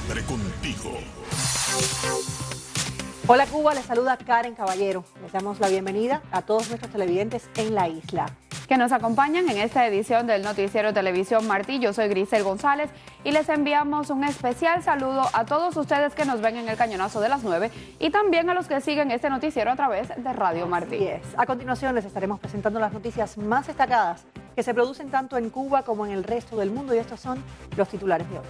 Siempre contigo. Hola Cuba, les saluda Karen Caballero. Les damos la bienvenida a todos nuestros televidentes en la isla. Que nos acompañan en esta edición del Noticiero Televisión Martí. Yo soy Grisel González y les enviamos un especial saludo a todos ustedes que nos ven en el Cañonazo de las 9 y también a los que siguen este noticiero a través de Radio Martí. Yes. A continuación les estaremos presentando las noticias más destacadas que se producen tanto en Cuba como en el resto del mundo y estos son los titulares de hoy.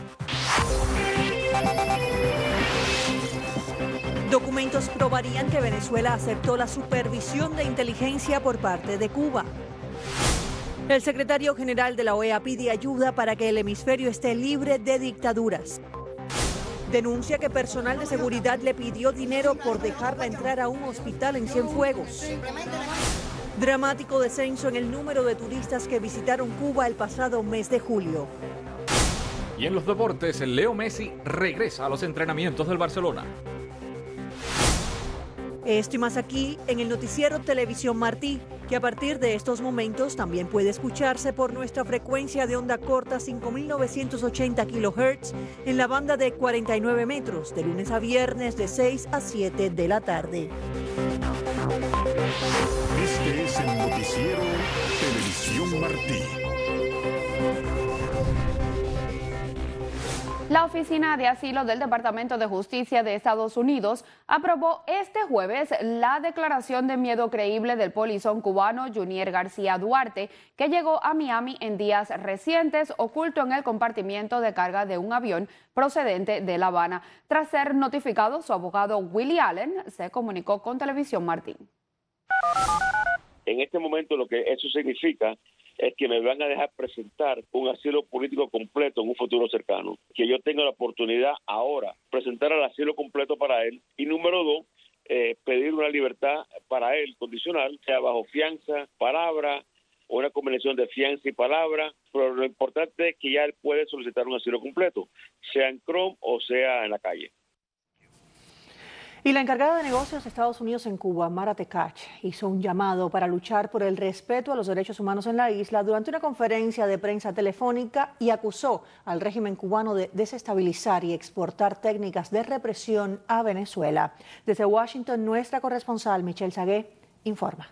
Documentos probarían que Venezuela aceptó la supervisión de inteligencia por parte de Cuba. El secretario general de la OEA pide ayuda para que el hemisferio esté libre de dictaduras. Denuncia que personal de seguridad le pidió dinero por dejarla entrar a un hospital en Cienfuegos. Dramático descenso en el número de turistas que visitaron Cuba el pasado mes de julio. Y en los deportes, Leo Messi regresa a los entrenamientos del Barcelona. Esto y más aquí en el Noticiero Televisión Martí, que a partir de estos momentos también puede escucharse por nuestra frecuencia de onda corta 5.980 kHz en la banda de 49 metros, de lunes a viernes de 6 a 7 de la tarde. Este es el Noticiero Televisión Martí. La Oficina de Asilo del Departamento de Justicia de Estados Unidos aprobó este jueves la declaración de miedo creíble del polizón cubano Junier García Duarte, que llegó a Miami en días recientes oculto en el compartimiento de carga de un avión procedente de La Habana. Tras ser notificado, su abogado Willie Allen se comunicó con Televisión Martí. En este momento lo que eso significa es que me van a dejar presentar un asilo político completo en un futuro cercano, que yo tenga la oportunidad ahora presentar el asilo completo para él y número 2, pedir una libertad para él condicional, sea bajo fianza, palabra o una combinación de fianza y palabra, pero lo importante es que ya él puede solicitar un asilo completo, sea en Chrome o sea en la calle. Y la encargada de negocios de Estados Unidos en Cuba, Mara Tekach, hizo un llamado para luchar por el respeto a los derechos humanos en la isla durante una conferencia de prensa telefónica y acusó al régimen cubano de desestabilizar y exportar técnicas de represión a Venezuela. Desde Washington, nuestra corresponsal Michelle Sagué informa.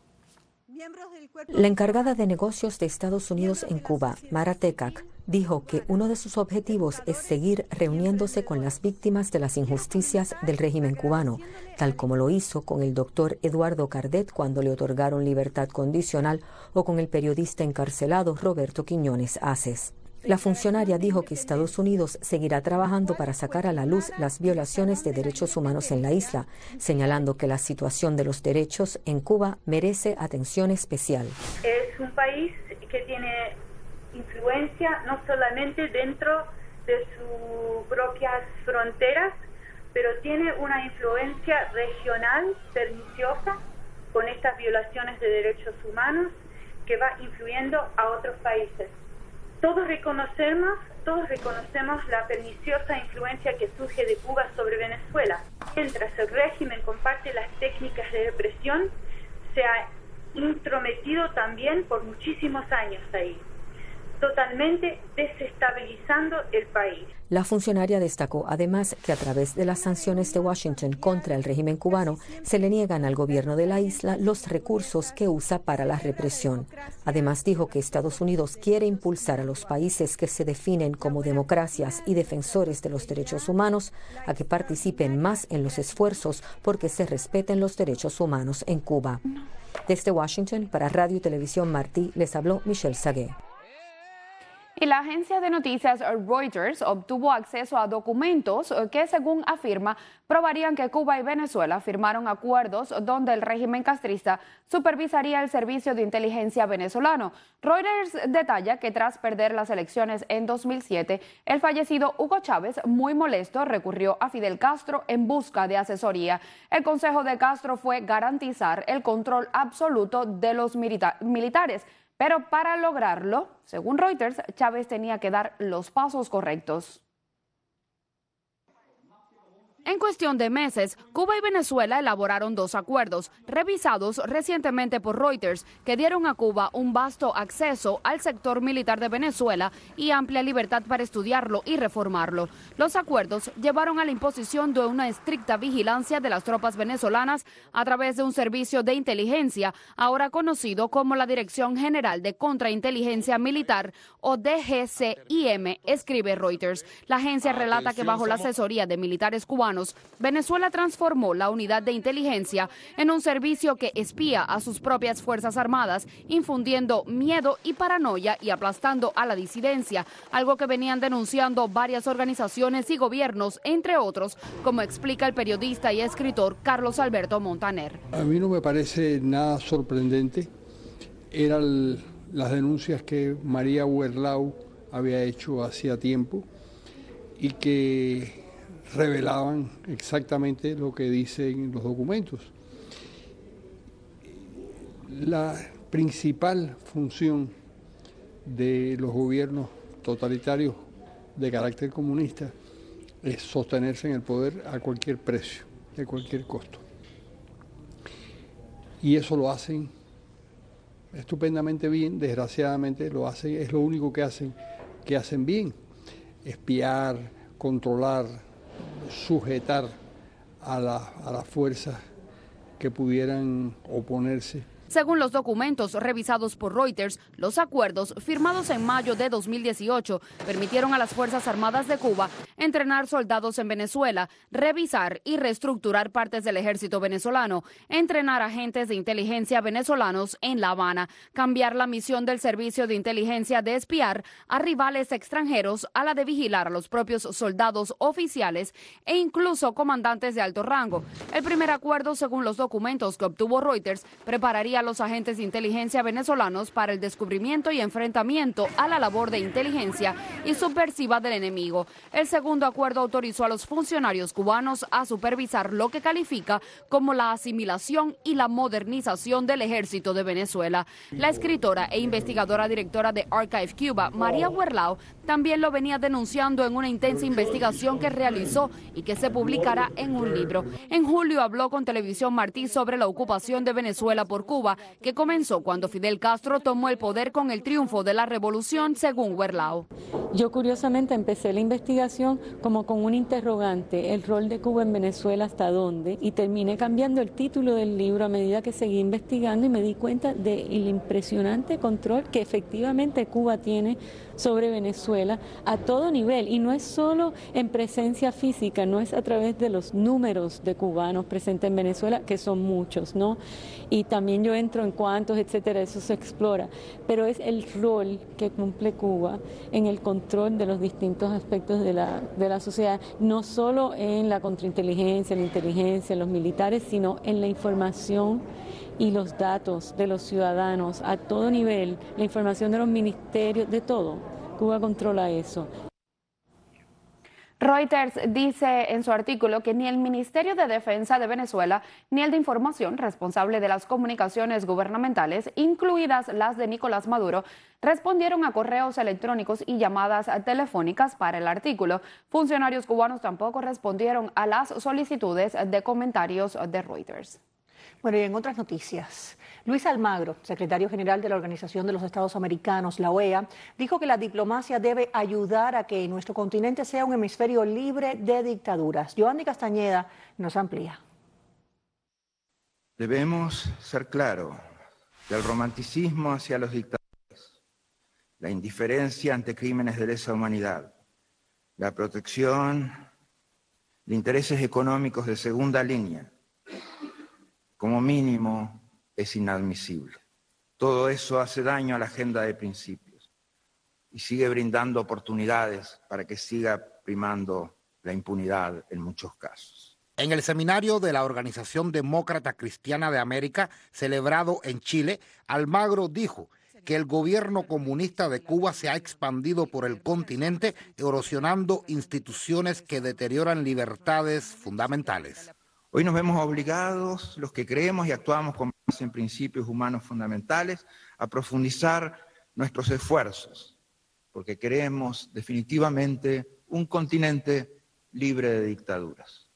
La encargada de negocios de Estados Unidos en Cuba, Mara Tekach, dijo que uno de sus objetivos es seguir reuniéndose con las víctimas de las injusticias del régimen cubano, tal como lo hizo con el doctor Eduardo Cardet cuando le otorgaron libertad condicional o con el periodista encarcelado Roberto Quiñones Aces. La funcionaria dijo que Estados Unidos seguirá trabajando para sacar a la luz las violaciones de derechos humanos en la isla, señalando que la situación de los derechos en Cuba merece atención especial. Es un país que tiene influencia no solamente dentro de sus propias fronteras, pero tiene una influencia regional perniciosa con estas violaciones de derechos humanos que va influyendo a otros países. Todos reconocemos la perniciosa influencia que surge de Cuba sobre Venezuela. Mientras el régimen comparte las técnicas de represión, se ha intrometido también por muchísimos años ahí, totalmente desestabilizando el país. La funcionaria destacó además que a través de las sanciones de Washington contra el régimen cubano se le niegan al gobierno de la isla los recursos que usa para la represión. Además dijo que Estados Unidos quiere impulsar a los países que se definen como democracias y defensores de los derechos humanos a que participen más en los esfuerzos porque se respeten los derechos humanos en Cuba. Desde Washington, para Radio y Televisión Martí, les habló Michelle Sagué. Y la agencia de noticias Reuters obtuvo acceso a documentos que, según afirma, probarían que Cuba y Venezuela firmaron acuerdos donde el régimen castrista supervisaría el servicio de inteligencia venezolano. Reuters detalla que tras perder las elecciones en 2007, el fallecido Hugo Chávez, muy molesto, recurrió a Fidel Castro en busca de asesoría. El consejo de Castro fue garantizar el control absoluto de los militares. Pero para lograrlo, según Reuters, Chávez tenía que dar los pasos correctos. En cuestión de meses, Cuba y Venezuela elaboraron 2 acuerdos, revisados recientemente por Reuters, que dieron a Cuba un vasto acceso al sector militar de Venezuela y amplia libertad para estudiarlo y reformarlo. Los acuerdos llevaron a la imposición de una estricta vigilancia de las tropas venezolanas a través de un servicio de inteligencia, ahora conocido como la Dirección General de Contrainteligencia Militar, o DGCIM, escribe Reuters. La agencia relata que bajo la asesoría de militares cubanos, Venezuela transformó la unidad de inteligencia en un servicio que espía a sus propias fuerzas armadas, infundiendo miedo y paranoia y aplastando a la disidencia, algo que venían denunciando varias organizaciones y gobiernos, entre otros, como explica el periodista y escritor Carlos Alberto Montaner. A mí no me parece nada sorprendente. Eran las denuncias que María Werlau había hecho hacía tiempo y que revelaban exactamente lo que dicen los documentos. La principal función de los gobiernos totalitarios de carácter comunista es sostenerse en el poder a cualquier precio, de cualquier costo. Y eso lo hacen estupendamente bien, desgraciadamente lo hacen, es lo único que hacen bien, espiar, controlar, sujetar a las fuerzas que pudieran oponerse. Según los documentos revisados por Reuters, los acuerdos firmados en mayo de 2018 permitieron a las Fuerzas Armadas de Cuba entrenar soldados en Venezuela, revisar y reestructurar partes del ejército venezolano, entrenar agentes de inteligencia venezolanos en La Habana, cambiar la misión del servicio de inteligencia de espiar a rivales extranjeros a la de vigilar a los propios soldados oficiales e incluso comandantes de alto rango. El primer acuerdo, según los documentos que obtuvo Reuters, prepararía a los agentes de inteligencia venezolanos para el descubrimiento y enfrentamiento a la labor de inteligencia y subversiva del enemigo. El segundo acuerdo autorizó a los funcionarios cubanos a supervisar lo que califica como la asimilación y la modernización del ejército de Venezuela. La escritora e investigadora directora de Archive Cuba, María Werlau, también lo venía denunciando en una intensa investigación que realizó y que se publicará en un libro. En julio habló con Televisión Martí sobre la ocupación de Venezuela por Cuba, que comenzó cuando Fidel Castro tomó el poder con el triunfo de la revolución, según Werlau. Yo curiosamente empecé la investigación como con un interrogante, el rol de Cuba en Venezuela hasta dónde, y terminé cambiando el título del libro a medida que seguí investigando y me di cuenta del impresionante control que efectivamente Cuba tiene sobre Venezuela a todo nivel, y no es solo en presencia física, no es a través de los números de cubanos presentes en Venezuela, que son muchos, ¿no? Y también yo entro en cuántos, etcétera, eso se explora, pero es el rol que cumple Cuba en el control de los distintos aspectos de la sociedad, no solo en la contrainteligencia, la inteligencia, los militares, sino en la información y los datos de los ciudadanos a todo nivel, la información de los ministerios, de todo. Cuba controla eso. Reuters dice en su artículo que ni el Ministerio de Defensa de Venezuela ni el de Información, responsable de las comunicaciones gubernamentales, incluidas las de Nicolás Maduro, respondieron a correos electrónicos y llamadas telefónicas para el artículo. Funcionarios cubanos tampoco respondieron a las solicitudes de comentarios de Reuters. Bueno, y en otras noticias, Luis Almagro, secretario general de la Organización de los Estados Americanos, la OEA, dijo que la diplomacia debe ayudar a que nuestro continente sea un hemisferio libre de dictaduras. Yohandy Castañeda nos amplía. Debemos ser claros que el romanticismo hacia los dictadores, la indiferencia ante crímenes de lesa humanidad, la protección de intereses económicos de segunda línea, como mínimo, es inadmisible. Todo eso hace daño a la agenda de principios y sigue brindando oportunidades para que siga primando la impunidad en muchos casos. En el seminario de la Organización Demócrata Cristiana de América, celebrado en Chile, Almagro dijo que el gobierno comunista de Cuba se ha expandido por el continente, erosionando instituciones que deterioran libertades fundamentales. Hoy nos vemos obligados, los que creemos y actuamos con base en principios humanos fundamentales, a profundizar nuestros esfuerzos, porque queremos definitivamente un continente libre de dictaduras.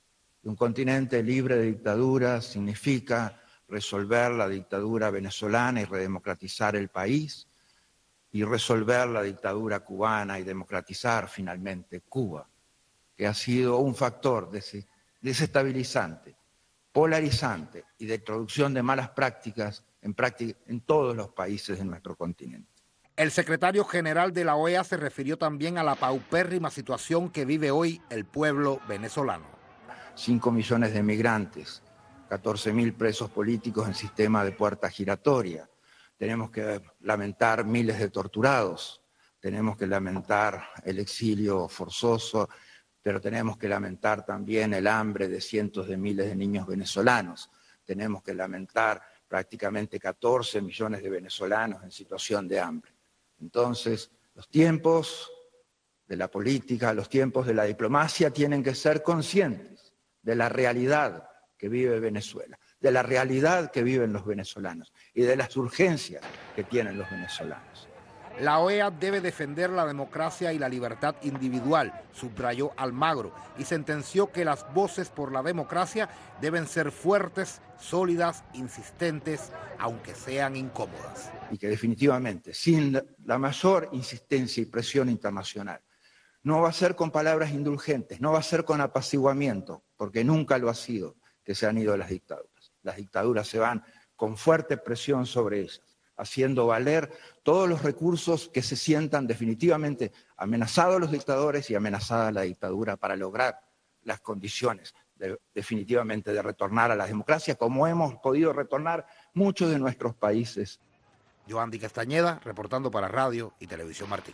Un continente libre de dictaduras significa resolver la dictadura venezolana y redemocratizar el país, y resolver la dictadura cubana y democratizar finalmente Cuba, que ha sido un factor desestabilizante, polarizante y de introducción de malas prácticas en todos los países de nuestro continente. El secretario general de la OEA se refirió también a la paupérrima situación que vive hoy el pueblo venezolano. 5 millones de migrantes, 14.000 presos políticos en sistema de puerta giratoria. Tenemos que lamentar miles de torturados, tenemos que lamentar el exilio forzoso, pero tenemos que lamentar también el hambre de cientos de miles de niños venezolanos. Tenemos que lamentar prácticamente 14 millones de venezolanos en situación de hambre. Entonces, los tiempos de la política, los tiempos de la diplomacia tienen que ser conscientes de la realidad que vive Venezuela, de la realidad que viven los venezolanos y de las urgencias que tienen los venezolanos. La OEA debe defender la democracia y la libertad individual, subrayó Almagro, y sentenció que las voces por la democracia deben ser fuertes, sólidas, insistentes, aunque sean incómodas. Y que definitivamente, sin la mayor insistencia y presión internacional, no va a ser con palabras indulgentes, no va a ser con apaciguamiento, porque nunca lo ha sido que se han ido las dictaduras. Las dictaduras se van con fuerte presión sobre ellas, haciendo valer todos los recursos que se sientan definitivamente amenazados los dictadores y amenazada la dictadura para lograr las condiciones definitivamente de retornar a la democracia, como hemos podido retornar muchos de nuestros países. Yoandi Castañeda, reportando para Radio y Televisión Martín.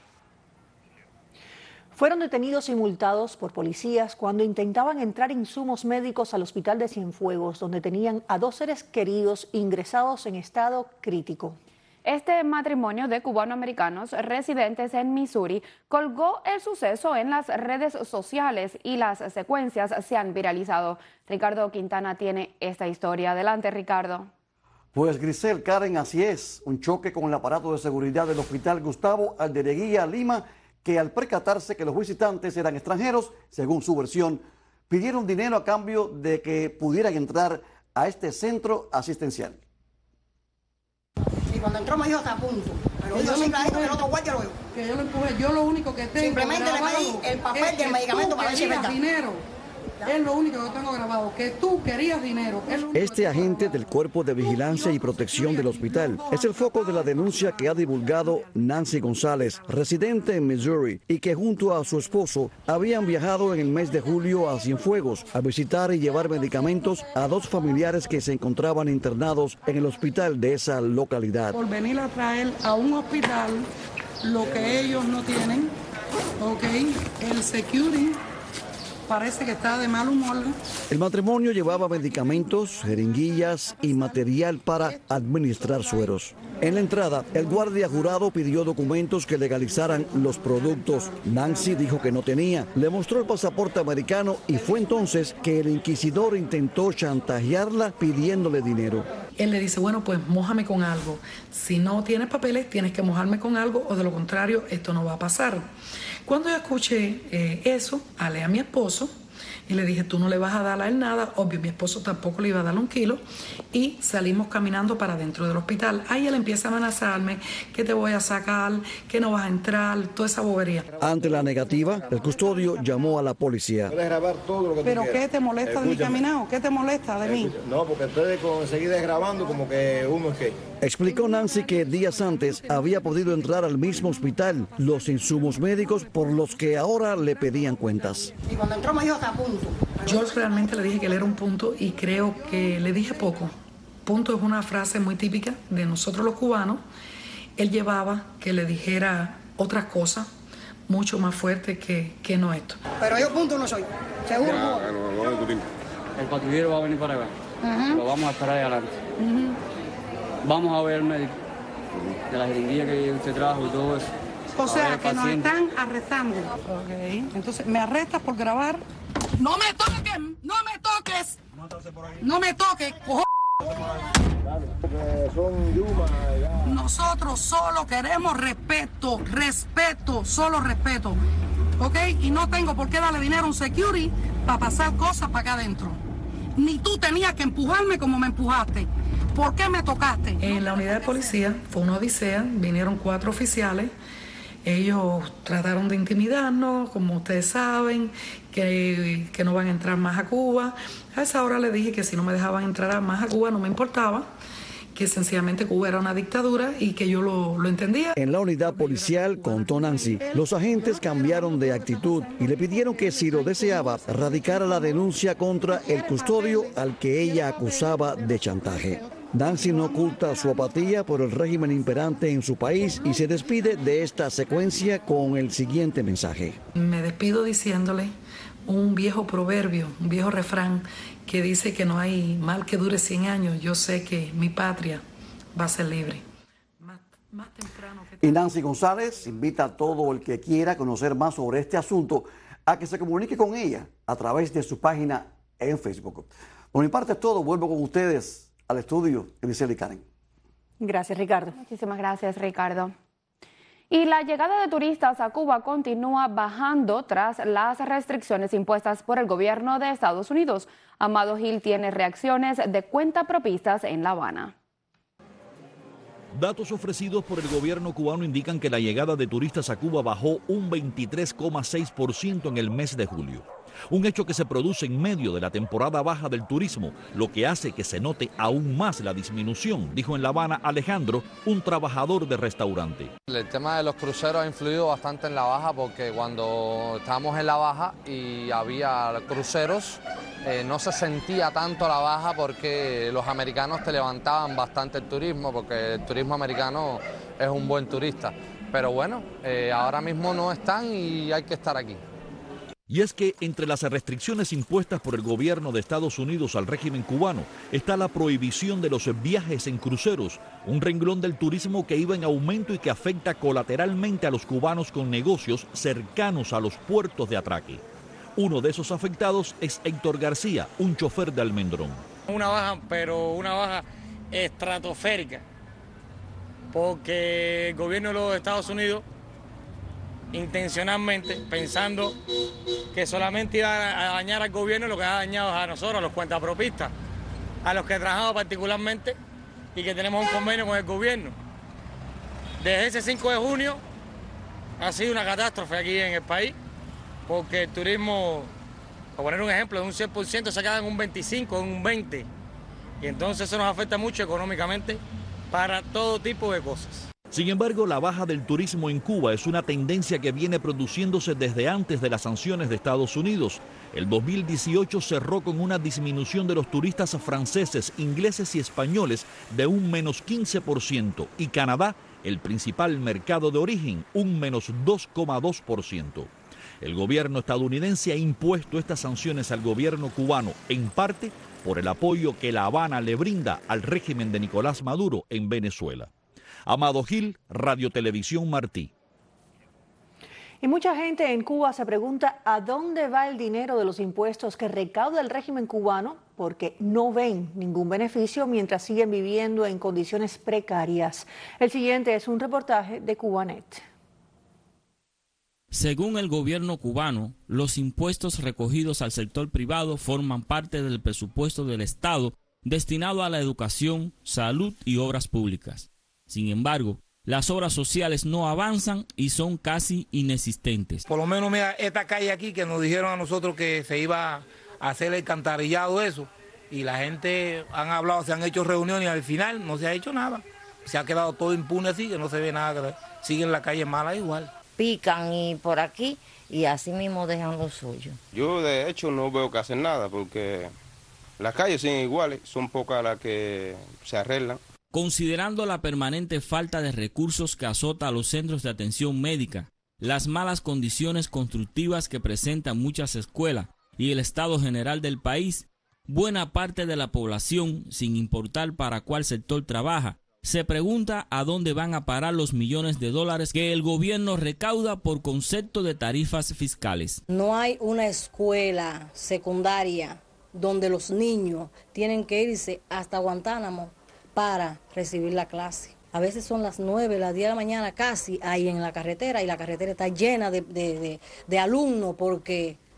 Fueron detenidos y multados por policías cuando intentaban entrar insumos médicos al hospital de Cienfuegos, donde tenían a 2 seres queridos ingresados en estado crítico. Este matrimonio de cubanoamericanos residentes en Missouri colgó el suceso en las redes sociales y las secuencias se han viralizado. Ricardo Quintana tiene esta historia. Adelante, Ricardo. Pues Grisel, Karen, así es. Un choque con el aparato de seguridad del hospital Gustavo Aldereguía, Lima, que al percatarse que los visitantes eran extranjeros, según su versión, pidieron dinero a cambio de que pudieran entrar a este centro asistencial. Y cuando entró me dijo está a punto, pero yo simplemente que el otro guardia lo veo. Que yo lo empujé, yo lo único que tengo simplemente le pedí el papel del medicamento para ver si es verdad. Dinero. Es lo único que tengo grabado, que tú querías dinero. Este agente del Cuerpo de Vigilancia y Protección del hospital es el foco de la denuncia que ha divulgado Nancy González, residente en Missouri, y que junto a su esposo habían viajado en el mes de julio a Cienfuegos a visitar y llevar medicamentos a 2 familiares que se encontraban internados en el hospital de esa localidad. Por venir a traer a un hospital lo que ellos no tienen, ok, el security parece que está de mal humor. El matrimonio llevaba medicamentos, jeringuillas y material para administrar sueros. En la entrada, el guardia jurado pidió documentos que legalizaran los productos. Nancy dijo que no tenía. Le mostró el pasaporte americano y fue entonces que el inquisidor intentó chantajearla pidiéndole dinero. Él le dice, bueno, pues mójame con algo. Si no tienes papeles, tienes que mojarme con algo o de lo contrario, esto no va a pasar. Cuando yo escuché eso, hablé a mi esposo y le dije, tú no le vas a dar a él nada. Obvio, mi esposo tampoco le iba a dar 1 kilo. Y salimos caminando para dentro del hospital. Ahí él empieza a amenazarme que te voy a sacar, que no vas a entrar, toda esa bobería. Ante la negativa, el custodio llamó a la policía. Puedes grabar todo lo que ¿Pero tú qué te molesta de mi caminado? ¿Qué te molesta de mí? No, porque ustedes seguir grabando como que uno es que... Explicó Nancy que días antes había podido entrar al mismo hospital los insumos médicos por los que ahora le pedían cuentas. Y cuando entró me dijo está a punto. Yo realmente le dije que él era un punto y creo que le dije poco. Punto es una frase muy típica de nosotros los cubanos. Él llevaba que le dijera otras cosas mucho más fuertes que no esto. Pero yo punto no soy, seguro. El patrullero va a venir para acá. Lo vamos a esperar ahí adelante. Vamos a ver el médico de la jeringuilla que usted trajo y todo eso. O sea, que nos están arrestando. Okay. Entonces, ¿me arrestas por grabar? ¡No me toques! ¡No me toques! ¡No me toques! ¡Cojo! Nosotros solo queremos respeto, solo respeto. ¿Ok? Y no tengo por qué darle dinero a un security para pasar cosas para acá adentro. Ni tú tenías que empujarme como me empujaste. ¿Por qué me tocaste? En la unidad de policía fue una odisea, vinieron 4 oficiales. Ellos trataron de intimidarnos, como ustedes saben, que no van a entrar más a Cuba. A esa hora le dije que si no me dejaban entrar más a Cuba no me importaba, que sencillamente Cuba era una dictadura y que yo lo entendía. En la unidad policial, contó Nancy, los agentes cambiaron de actitud y le pidieron que, si lo deseaba, radicara la denuncia contra el custodio al que ella acusaba de chantaje. Nancy no oculta su apatía por el régimen imperante en su país y se despide de esta secuencia con el siguiente mensaje. Me despido diciéndole un viejo proverbio, un viejo refrán que dice que no hay mal que dure 100 años. Yo sé que mi patria va a ser libre. Y Nancy González invita a todo el que quiera conocer más sobre este asunto a que se comunique con ella a través de su página en Facebook. Por mi parte es todo. Vuelvo con ustedes al estudio, Eliseli y Karen. Gracias, Ricardo. Muchísimas gracias, Ricardo. Y la llegada de turistas a Cuba continúa bajando tras las restricciones impuestas por el gobierno de Estados Unidos. Amado Gil tiene reacciones de cuentapropistas en La Habana. Datos ofrecidos por el gobierno cubano indican que la llegada de turistas a Cuba bajó un 23,6% en el mes de julio. Un hecho que se produce en medio de la temporada baja del turismo, lo que hace que se note aún más la disminución, dijo en La Habana Alejandro, un trabajador de restaurante. El tema de los cruceros ha influido bastante en la baja porque cuando estábamos en la baja y había cruceros, no se sentía tanto la baja porque los americanos te levantaban bastante el turismo, porque el turismo americano es un buen turista. Pero bueno, ahora mismo no están y hay que estar aquí. Y es que entre las restricciones impuestas por el gobierno de Estados Unidos al régimen cubano está la prohibición de los viajes en cruceros, un renglón del turismo que iba en aumento y que afecta colateralmente a los cubanos con negocios cercanos a los puertos de atraque. Uno de esos afectados es Héctor García, un chofer de Almendrón. Una baja, pero una baja estratosférica, porque el gobierno de los Estados Unidos intencionalmente, pensando que solamente iba a dañar al gobierno, lo que ha dañado a nosotros, a los cuentapropistas, a los que trabajamos particularmente y que tenemos un convenio con el gobierno. Desde ese 5 de junio ha sido una catástrofe aquí en el país, porque el turismo, por poner un ejemplo, de un 100% se queda en un 25, en un 20%, y entonces eso nos afecta mucho económicamente para todo tipo de cosas. Sin embargo, la baja del turismo en Cuba es una tendencia que viene produciéndose desde antes de las sanciones de Estados Unidos. El 2018 cerró con una disminución de los turistas franceses, ingleses y españoles de un menos 15% y Canadá, el principal mercado de origen, un menos 2,2%. El gobierno estadounidense ha impuesto estas sanciones al gobierno cubano, en parte por el apoyo que La Habana le brinda al régimen de Nicolás Maduro en Venezuela. Amado Gil, Radio Televisión Martí. Y mucha gente en Cuba se pregunta a dónde va el dinero de los impuestos que recauda el régimen cubano, porque no ven ningún beneficio mientras siguen viviendo en condiciones precarias. El siguiente es un reportaje de Cubanet. Según el gobierno cubano, los impuestos recogidos al sector privado forman parte del presupuesto del Estado destinado a la educación, salud y obras públicas. Sin embargo, las obras sociales no avanzan y son casi inexistentes. Por lo menos, mira, esta calle aquí que nos dijeron a nosotros que se iba a hacer el alcantarillado, eso, y la gente han hablado, se han hecho reuniones y al final no se ha hecho nada. Se ha quedado todo impune así, que no se ve nada, sigue en la calle mala igual. Pican y por aquí y así mismo dejan lo suyo. Yo de hecho no veo que hacen nada porque las calles siguen iguales, son pocas las que se arreglan. Considerando la permanente falta de recursos que azota a los centros de atención médica, las malas condiciones constructivas que presentan muchas escuelas y el estado general del país, buena parte de la población, sin importar para cuál sector trabaja, se pregunta a dónde van a parar los millones de dólares que el gobierno recauda por concepto de tarifas fiscales. No hay una escuela secundaria donde los niños tienen que irse hasta Guantánamo para recibir la clase. A veces son las 9, las 10 de la mañana casi ahí en la carretera y la carretera está llena de alumnos porque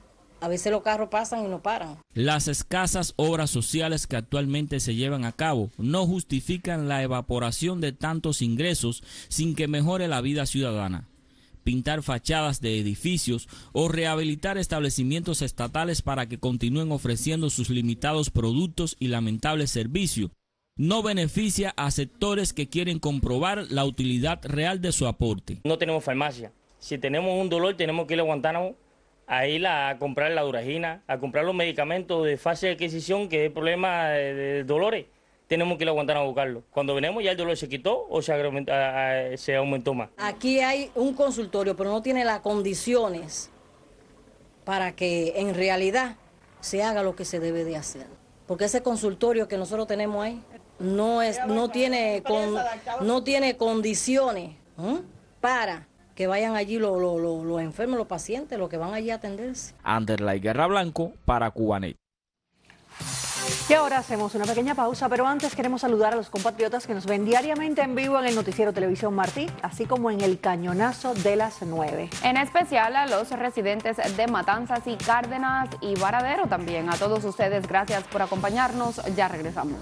A veces los carros pasan y no paran. Las escasas obras sociales que actualmente se llevan a cabo no justifican la evaporación de tantos ingresos sin que mejore la vida ciudadana. Pintar fachadas de edificios o rehabilitar establecimientos estatales para que continúen ofreciendo sus limitados productos y lamentables servicios no beneficia a sectores que quieren comprobar la utilidad real de su aporte. No tenemos farmacia. Si tenemos un dolor tenemos que ir a Guantánamo a ir a comprar la Duragina, a comprar los medicamentos de fácil adquisición, que es el problema de dolores. Tenemos que ir a Guantánamo a buscarlo. Cuando venimos ya el dolor se quitó o se aumentó más. Aquí hay un consultorio, pero no tiene las condiciones para que en realidad se haga lo que se debe de hacer. Porque ese consultorio que nosotros tenemos ahí no tiene condiciones para que vayan allí los enfermos, los pacientes, los que van allí a atenderse. Anderlay Guerra Blanco para Cubanet. Y ahora hacemos una pequeña pausa, pero antes queremos saludar a los compatriotas que nos ven diariamente en vivo en el noticiero Televisión Martí, así como en el cañonazo de las 9. En especial a los residentes de Matanzas y Cárdenas y Varadero también. A todos ustedes, gracias por acompañarnos. Ya regresamos.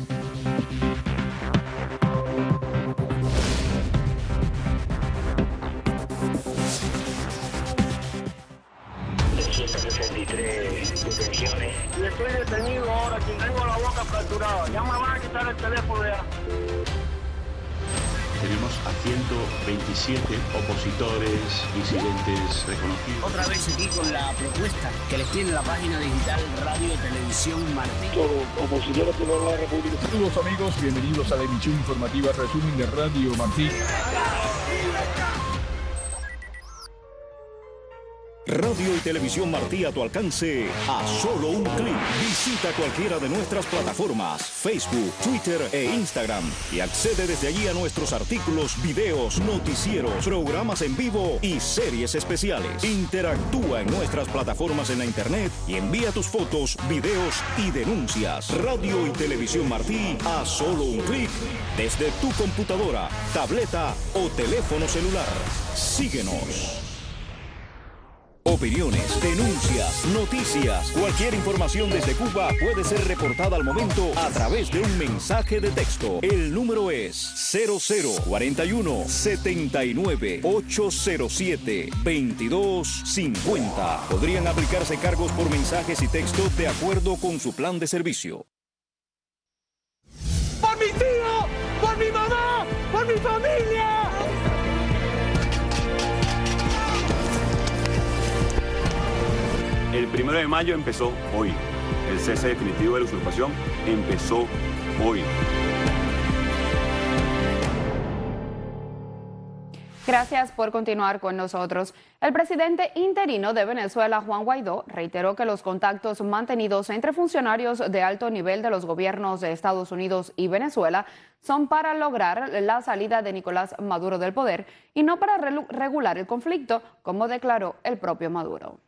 Y estoy detenido ahora, quien tengo la boca fracturada. Ya me van a quitar el teléfono ya. Tenemos a 127 opositores, disidentes reconocidos. Otra vez aquí con la propuesta que les tiene la página digital Radio Televisión Martí. Todos opositores de la República. Saludos amigos, bienvenidos a la emisión informativa resumen de Radio Martí. Radio y Televisión Martí a tu alcance a solo un clic. Visita cualquiera de nuestras plataformas, Facebook, Twitter e Instagram y accede desde allí a nuestros artículos, videos, noticieros, programas en vivo y series especiales. Interactúa en nuestras plataformas en la internet y envía tus fotos, videos y denuncias. Radio y Televisión Martí a solo un clic desde tu computadora, tableta o teléfono celular. Síguenos. Opiniones, denuncias, noticias, cualquier información desde Cuba puede ser reportada al momento a través de un mensaje de texto. El número es 0041 79 807 2250. Podrían aplicarse cargos por mensajes y texto de acuerdo con su plan de servicio. ¡Por mi tío! ¡Por mi mamá! ¡Por mi familia! El 1 de mayo empezó hoy. El cese definitivo de la usurpación empezó hoy. Gracias por continuar con nosotros. El presidente interino de Venezuela, Juan Guaidó, reiteró que los contactos mantenidos entre funcionarios de alto nivel de los gobiernos de Estados Unidos y Venezuela son para lograr la salida de Nicolás Maduro del poder y no para regular el conflicto, como declaró el propio Maduro.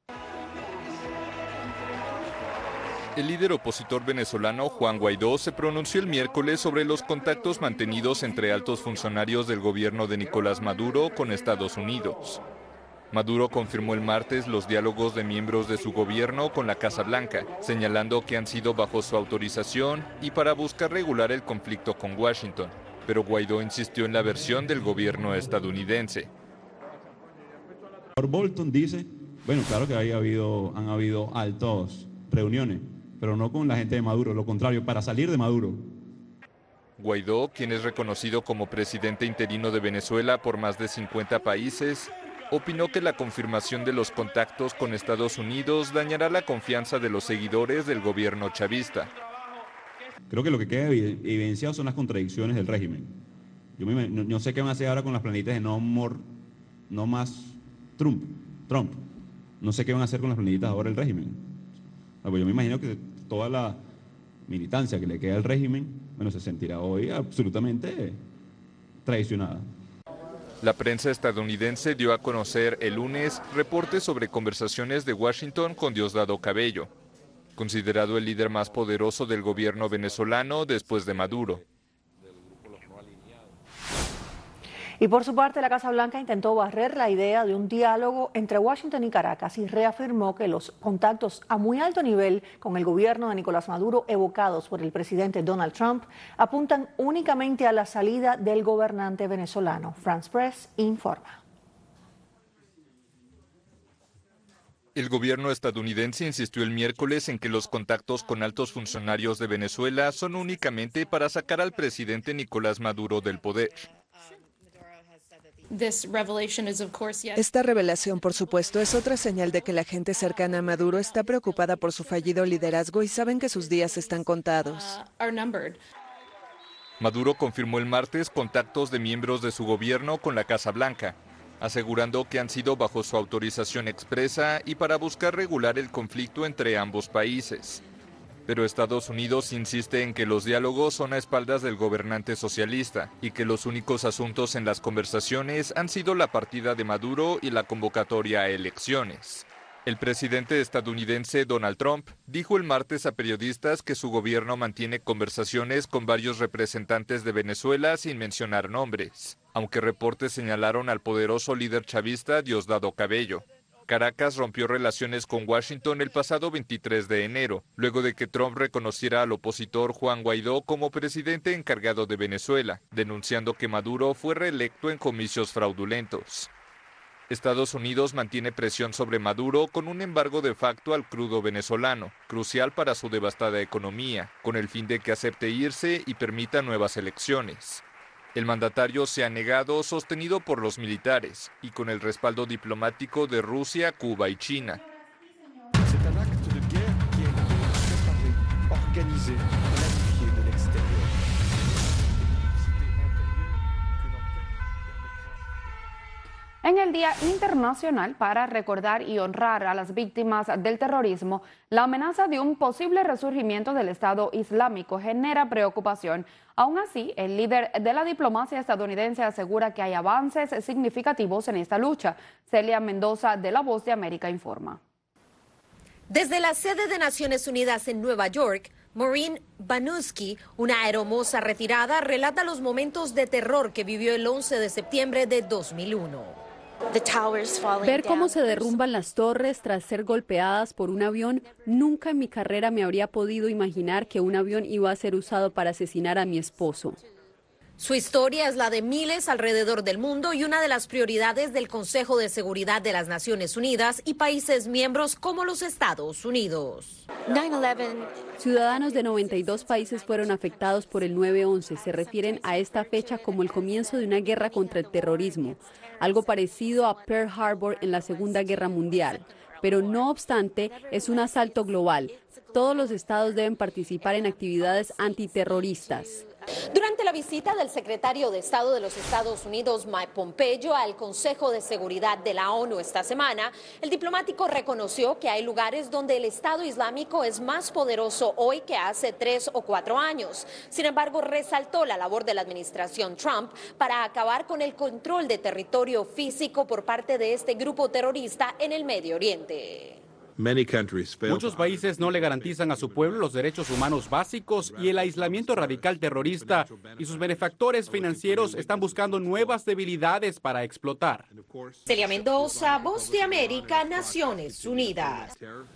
El líder opositor venezolano Juan Guaidó se pronunció el miércoles sobre los contactos mantenidos entre altos funcionarios del gobierno de Nicolás Maduro con Estados Unidos. Maduro confirmó el martes los diálogos de miembros de su gobierno con la Casa Blanca, señalando que han sido bajo su autorización y para buscar regular el conflicto con Washington. Pero Guaidó insistió en la versión del gobierno estadounidense. Bolton dice, bueno, claro que han habido altas reuniones, pero no con la gente de Maduro, lo contrario, para salir de Maduro. Guaidó, quien es reconocido como presidente interino de Venezuela por más de 50 países, opinó que la confirmación de los contactos con Estados Unidos dañará la confianza de los seguidores del gobierno chavista. Creo que lo que queda evidenciado son las contradicciones del régimen. Yo no sé qué van a hacer ahora con las planillitas de no más Trump. No sé qué van a hacer con las planillitas ahora del régimen. Pues yo me imagino que toda la militancia que le queda al régimen, se sentirá hoy absolutamente traicionada. La prensa estadounidense dio a conocer el lunes reportes sobre conversaciones de Washington con Diosdado Cabello, considerado el líder más poderoso del gobierno venezolano después de Maduro. Y por su parte, la Casa Blanca intentó barrer la idea de un diálogo entre Washington y Caracas y reafirmó que los contactos a muy alto nivel con el gobierno de Nicolás Maduro evocados por el presidente Donald Trump apuntan únicamente a la salida del gobernante venezolano. France Press informa. El gobierno estadounidense insistió el miércoles en que los contactos con altos funcionarios de Venezuela son únicamente para sacar al presidente Nicolás Maduro del poder. Esta revelación, por supuesto, es otra señal de que la gente cercana a Maduro está preocupada por su fallido liderazgo y saben que sus días están contados. Maduro confirmó el martes contactos de miembros de su gobierno con la Casa Blanca, asegurando que han sido bajo su autorización expresa y para buscar regular el conflicto entre ambos países. Pero Estados Unidos insiste en que los diálogos son a espaldas del gobernante socialista y que los únicos asuntos en las conversaciones han sido la partida de Maduro y la convocatoria a elecciones. El presidente estadounidense Donald Trump dijo el martes a periodistas que su gobierno mantiene conversaciones con varios representantes de Venezuela sin mencionar nombres, aunque reportes señalaron al poderoso líder chavista Diosdado Cabello. Caracas rompió relaciones con Washington el pasado 23 de enero, luego de que Trump reconociera al opositor Juan Guaidó como presidente encargado de Venezuela, denunciando que Maduro fue reelecto en comicios fraudulentos. Estados Unidos mantiene presión sobre Maduro con un embargo de facto al crudo venezolano, crucial para su devastada economía, con el fin de que acepte irse y permita nuevas elecciones. El mandatario se ha negado, sostenido por los militares y con el respaldo diplomático de Rusia, Cuba y China. En el Día Internacional para recordar y honrar a las víctimas del terrorismo, la amenaza de un posible resurgimiento del Estado Islámico genera preocupación. Aún así, el líder de la diplomacia estadounidense asegura que hay avances significativos en esta lucha. Celia Mendoza, de La Voz de América, informa. Desde la sede de Naciones Unidas en Nueva York, Maureen Banuski, una aeromoza retirada, relata los momentos de terror que vivió el 11 de septiembre de 2001. Ver cómo se derrumban las torres tras ser golpeadas por un avión, nunca en mi carrera me habría podido imaginar que un avión iba a ser usado para asesinar a mi esposo. Su historia es la de miles alrededor del mundo y una de las prioridades del Consejo de Seguridad de las Naciones Unidas y países miembros como los Estados Unidos. Ciudadanos de 92 países fueron afectados por el 9/11. Se refieren a esta fecha como el comienzo de una guerra contra el terrorismo, algo parecido a Pearl Harbor en la Segunda Guerra Mundial. Pero no obstante, es un asalto global. Todos los estados deben participar en actividades antiterroristas. Durante la visita del secretario de Estado de los Estados Unidos, Mike Pompeo, al Consejo de Seguridad de la ONU esta semana, el diplomático reconoció que hay lugares donde el Estado Islámico es más poderoso hoy que hace 3 o 4 años. Sin embargo, resaltó la labor de la administración Trump para acabar con el control de territorio físico por parte de este grupo terrorista en el Medio Oriente. Muchos países no le garantizan a su pueblo los derechos humanos básicos y el aislamiento radical terrorista y sus benefactores financieros están buscando nuevas debilidades para explotar. Celia Mendoza, Voz de América, Naciones Unidas.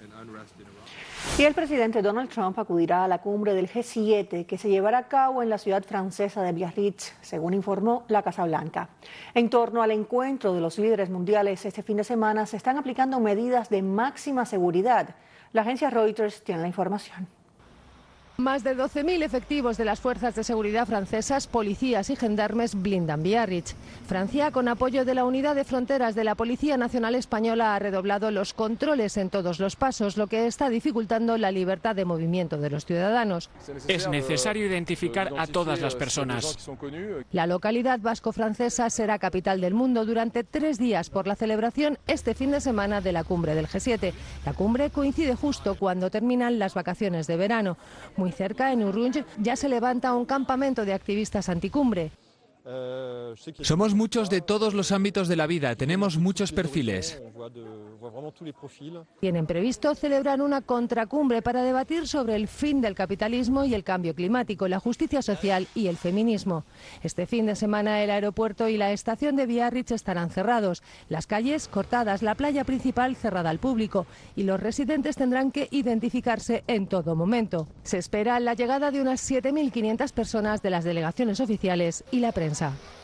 Y el presidente Donald Trump acudirá a la cumbre del G7 que se llevará a cabo en la ciudad francesa de Biarritz, según informó la Casa Blanca. En torno al encuentro de los líderes mundiales este fin de semana se están aplicando medidas de máxima seguridad. La agencia Reuters tiene la información. Más de 12.000 efectivos de las fuerzas de seguridad francesas, policías y gendarmes blindan Biarritz. Francia, con apoyo de la Unidad de Fronteras de la Policía Nacional Española, ha redoblado los controles en todos los pasos, lo que está dificultando la libertad de movimiento de los ciudadanos. Es necesario identificar a todas las personas. La localidad vasco-francesa será capital del mundo durante 3 días por la celebración este fin de semana de la cumbre del G7. La cumbre coincide justo cuando terminan las vacaciones de verano. Muy cerca, en Urruñe, ya se levanta un campamento de activistas anticumbre. Somos muchos de todos los ámbitos de la vida, tenemos muchos perfiles. Tienen previsto celebrar una contracumbre para debatir sobre el fin del capitalismo y el cambio climático, la justicia social y el feminismo. Este fin de semana el aeropuerto y la estación de Biarritz estarán cerrados, las calles cortadas, la playa principal cerrada al público y los residentes tendrán que identificarse en todo momento. Se espera la llegada de unas 7.500 personas de las delegaciones oficiales y la prensa.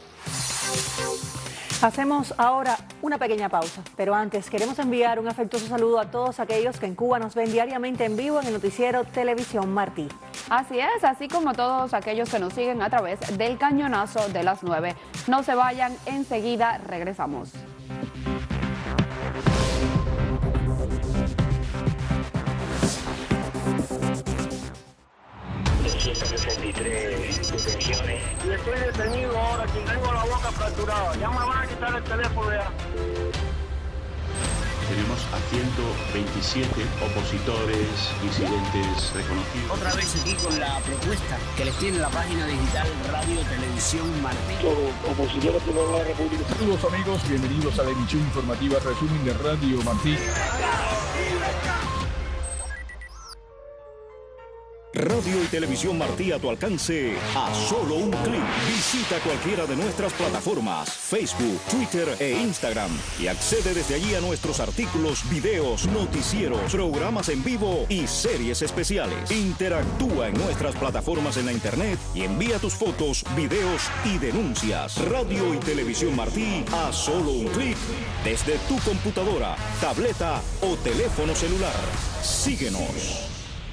Hacemos ahora una pequeña pausa, pero antes queremos enviar un afectuoso saludo a todos aquellos que en Cuba nos ven diariamente en vivo en el noticiero Televisión Martí. Así es, así como todos aquellos que nos siguen a través del cañonazo de las 9. No se vayan, enseguida regresamos. 163 detenciones. Y estoy detenido ahora, quien tengo la boca fracturada. Ya me van a quitar el teléfono ya. Tenemos a 127 opositores, disidentes reconocidos. Otra vez aquí con la propuesta que les tiene la página digital Radio Televisión Martí. Todos opositores de la República. Saludos amigos, bienvenidos a la emisión informativa resumen de Radio Martí. Radio y Televisión Martí a tu alcance a solo un clic. Visita cualquiera de nuestras plataformas, Facebook, Twitter e Instagram y accede desde allí a nuestros artículos, videos, noticieros, programas en vivo y series especiales. Interactúa en nuestras plataformas en la internet y envía tus fotos, videos y denuncias. Radio y Televisión Martí a solo un clic desde tu computadora, tableta o teléfono celular. Síguenos.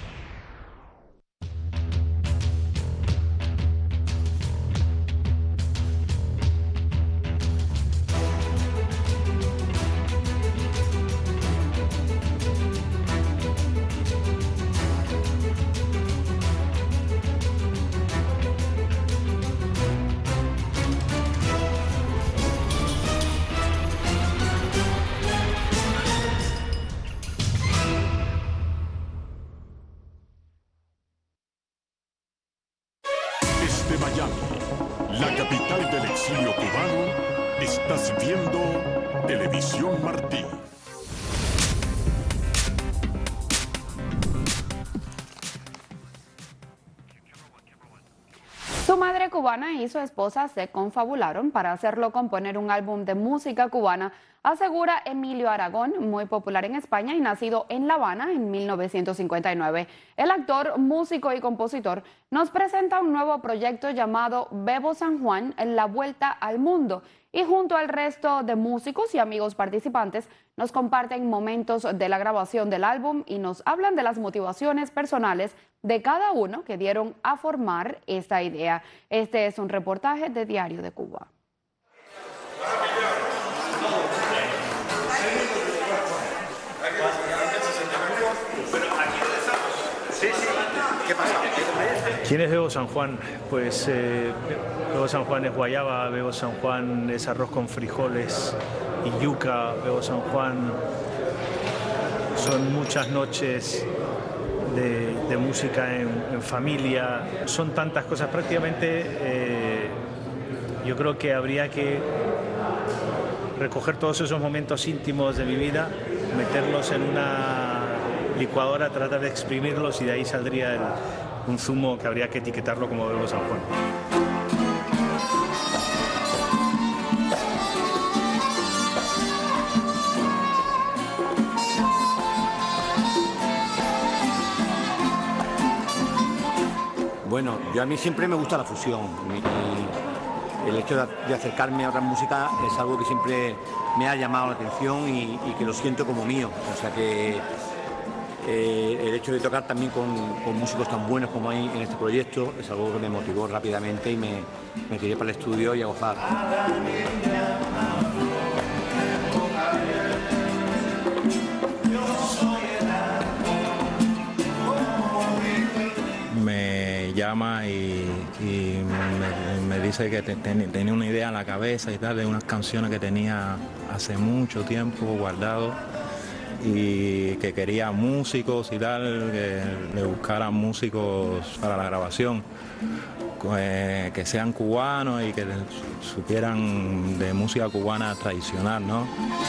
Miami, la capital del exilio cubano, estás viendo Televisión Martí. Su madre cubana y su esposa se confabularon para hacerlo componer un álbum de música cubana, asegura Emilio Aragón, muy popular en España y nacido en La Habana en 1959. El actor, músico y compositor nos presenta un nuevo proyecto llamado Bebo San Juan, La Vuelta al Mundo, y junto al resto de músicos y amigos participantes nos comparten momentos de la grabación del álbum y nos hablan de las motivaciones personales de cada uno que dieron a formar esta idea. Este es un reportaje de Diario de Cuba. ¿Quién es Bebo San Juan? Pues Bebo San Juan es guayaba, Bebo San Juan es arroz con frijoles y yuca, Bebo San Juan son muchas noches de música en familia, son tantas cosas. Prácticamente yo creo que habría que recoger todos esos momentos íntimos de mi vida, meterlos en una licuadora, tratar de exprimirlos y de ahí saldría un zumo que habría que etiquetarlo como Bebo San Juan. Bueno, a mí siempre me gusta la fusión. El hecho de acercarme a otra música es algo que siempre me ha llamado la atención y que lo siento como mío. O sea que el hecho de tocar también con músicos tan buenos como hay en este proyecto es algo que me motivó rápidamente y me tiré para el estudio y a gozar. Me llama y me dice que tenía una idea en la cabeza y tal, de unas canciones que tenía hace mucho tiempo guardado y que quería músicos y tal, que le buscaran músicos para la grabación. que sean cubanos y que supieran de música cubana tradicional, ¿no?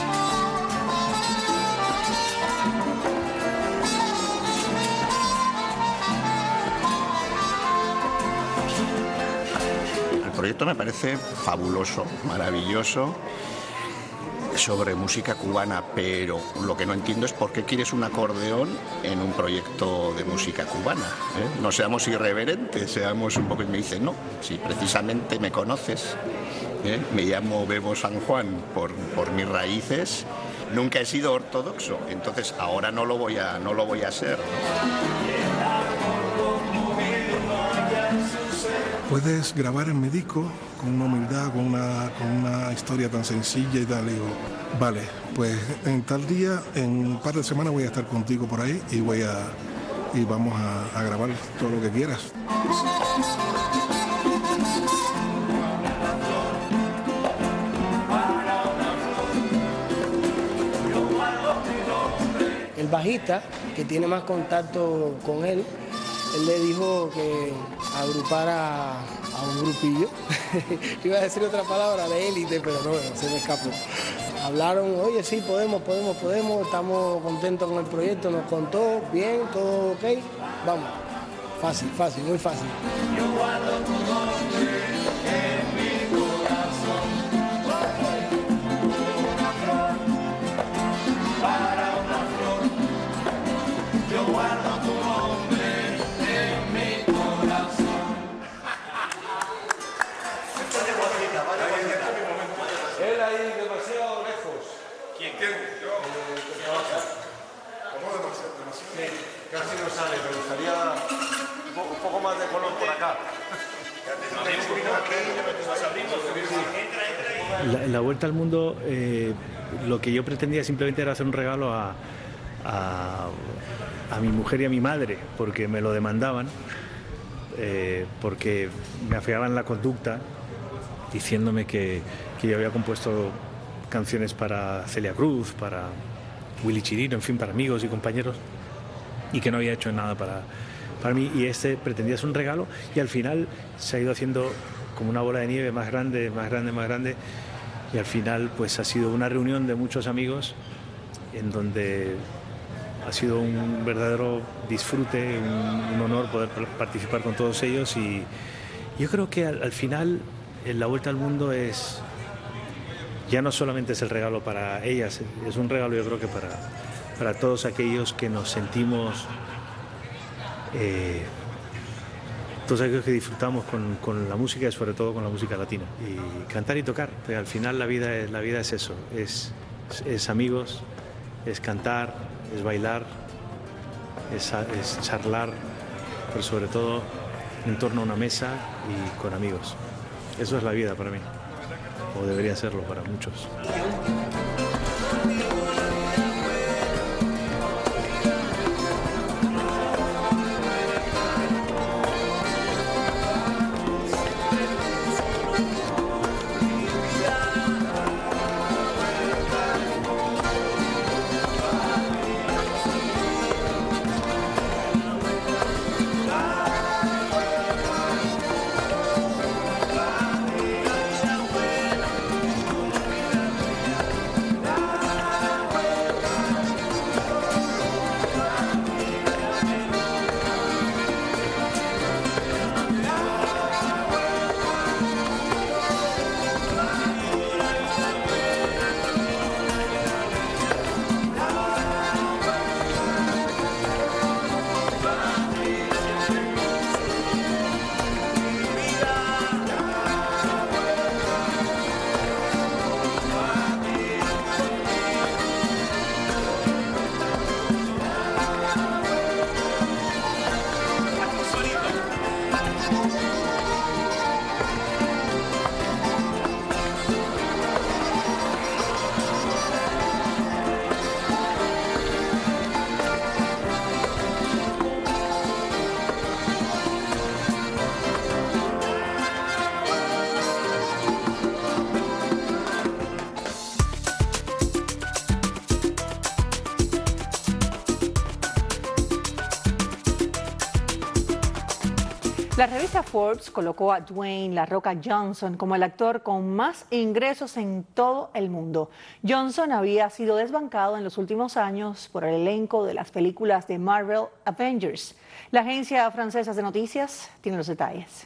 El proyecto me parece fabuloso, maravilloso, sobre música cubana, pero lo que no entiendo es por qué quieres un acordeón en un proyecto de música cubana, ¿eh? No seamos irreverentes, seamos un poco... Y me dice, no, si precisamente me conoces, ¿eh? Me llamo Bebo San Juan por mis raíces, nunca he sido ortodoxo, entonces ahora no lo voy a ser, ¿no? Puedes grabar en mi disco con una humildad, con una historia tan sencilla y tal. Y digo, vale, pues en tal día, en un par de semanas voy a estar contigo por ahí y vamos a grabar todo lo que quieras. El bajista, que tiene más contacto con él le dijo que agrupara a un grupillo. Iba a decir otra palabra de élite, pero no, se me escapó. Hablaron, oye, sí, podemos, estamos contentos con el proyecto, nos contó, bien, todo ok, vamos. Fácil, muy fácil. Yo guardo tu nombre en mi corazón, una flor, para una flor. Yo guardo tu nombre en mi corazón. Él ahí demasiado lejos. ¿Quién? Yo. ¿Cómo demasiado? Sí, casi no sale, me gustaría un poco más de color por acá. La vuelta al mundo, lo que yo pretendía simplemente era hacer un regalo a mi mujer y a mi madre, porque me lo demandaban, porque me afeaban la conducta, diciéndome que yo había compuesto canciones para Celia Cruz, para Willy Chirino, en fin, para amigos y compañeros, y que no había hecho nada para mí, y pretendía ser un regalo, y al final se ha ido haciendo como una bola de nieve más grande, y al final pues ha sido una reunión de muchos amigos en donde ha sido un verdadero disfrute, un honor poder participar con todos ellos, y yo creo que al final la vuelta al mundo ya no solamente es el regalo para ellas, es un regalo yo creo que para todos aquellos que nos sentimos, todos aquellos que disfrutamos con la música y sobre todo con la música latina. Y cantar y tocar, porque al final la vida es eso, es amigos, es cantar, es bailar, es charlar, pero sobre todo en torno a una mesa y con amigos. Eso es la vida para mí, o debería serlo para muchos. La revista Forbes colocó a Dwayne "La Roca" Johnson como el actor con más ingresos en todo el mundo. Johnson había sido desbancado en los últimos años por el elenco de las películas de Marvel Avengers. La agencia francesa de noticias tiene los detalles.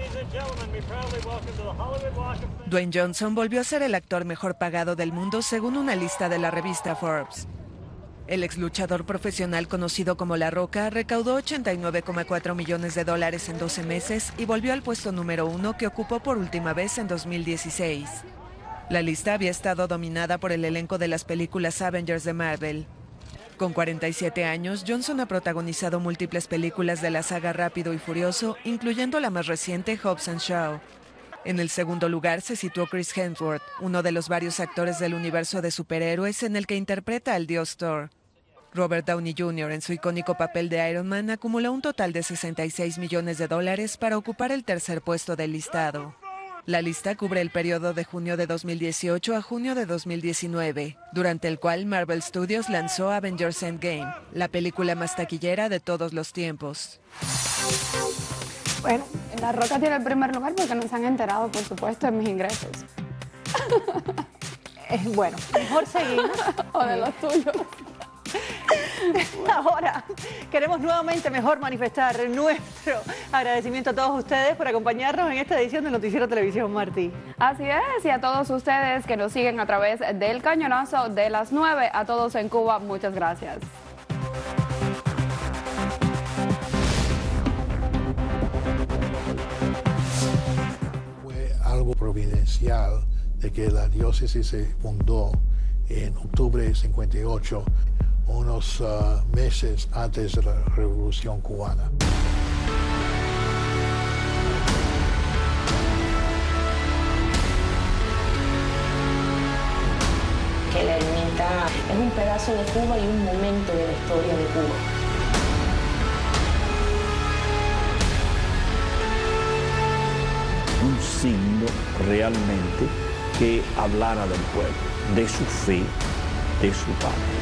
Dwayne Johnson volvió a ser el actor mejor pagado del mundo según una lista de la revista Forbes. El ex luchador profesional conocido como La Roca recaudó $89,4 millones en 12 meses y volvió al puesto número 1 que ocupó por última vez en 2016. La lista había estado dominada por el elenco de las películas Avengers de Marvel. Con 47 años, Johnson ha protagonizado múltiples películas de la saga Rápido y Furioso, incluyendo la más reciente Hobbs & Shaw. En el segundo lugar se situó Chris Hemsworth, uno de los varios actores del universo de superhéroes en el que interpreta al dios Thor. Robert Downey Jr. en su icónico papel de Iron Man acumuló un total de $66 millones para ocupar el tercer puesto del listado. La lista cubre el periodo de junio de 2018 a junio de 2019, durante el cual Marvel Studios lanzó Avengers Endgame, la película más taquillera de todos los tiempos. Bueno, La Roca tiene el primer lugar porque no se han enterado, por supuesto, de mis ingresos. Bueno, mejor seguir. O de los tuyos. Ahora queremos nuevamente mejor manifestar nuestro agradecimiento a todos ustedes por acompañarnos en esta edición de Noticiero Televisión Martí. Así es, y a todos ustedes que nos siguen a través del cañonazo de las 9, a todos en Cuba, muchas gracias. Algo providencial de que la diócesis se fundó en octubre de 58, unos meses antes de la Revolución Cubana. Que la ermita es un pedazo de Cuba y un momento de la historia de Cuba. Un signo realmente que hablara del pueblo, de su fe, de su patria.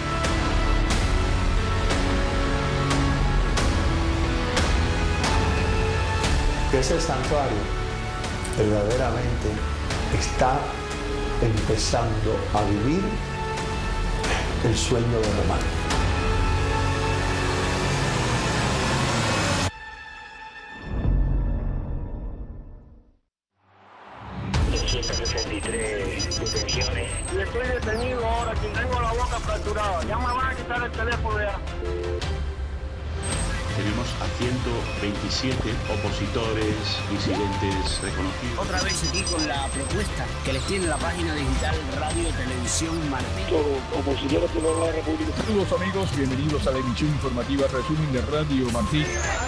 Que ese santuario verdaderamente está empezando a vivir el sueño de Román. 163 detenciones. Y estoy detenido ahora, que tengo la boca fracturada. Ya me van a quitar el teléfono ya. Tenemos a 127 opositores, disidentes reconocidos. Otra vez aquí con la propuesta que les tiene la página digital Radio Televisión Martí. Opositores de la República. Saludos amigos, bienvenidos a la emisión informativa Resumen de Radio Martí.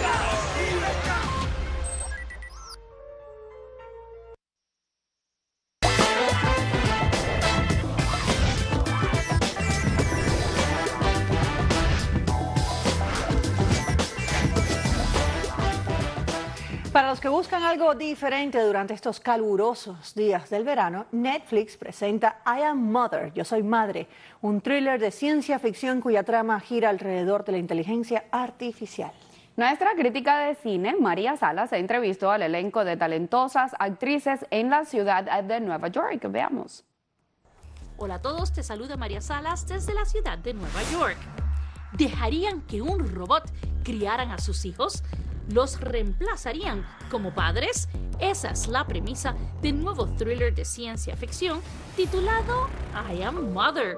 Para los que buscan algo diferente durante estos calurosos días del verano, Netflix presenta I Am Mother, Yo Soy Madre, un thriller de ciencia ficción cuya trama gira alrededor de la inteligencia artificial. Nuestra crítica de cine, María Salas, entrevistó al elenco de talentosas actrices en la ciudad de Nueva York. Veamos. Hola a todos, te saluda María Salas desde la ciudad de Nueva York. ¿Dejarían que un robot criaran a sus hijos? ¿Los reemplazarían como padres? Esa es la premisa del nuevo thriller de ciencia ficción titulado I Am Mother.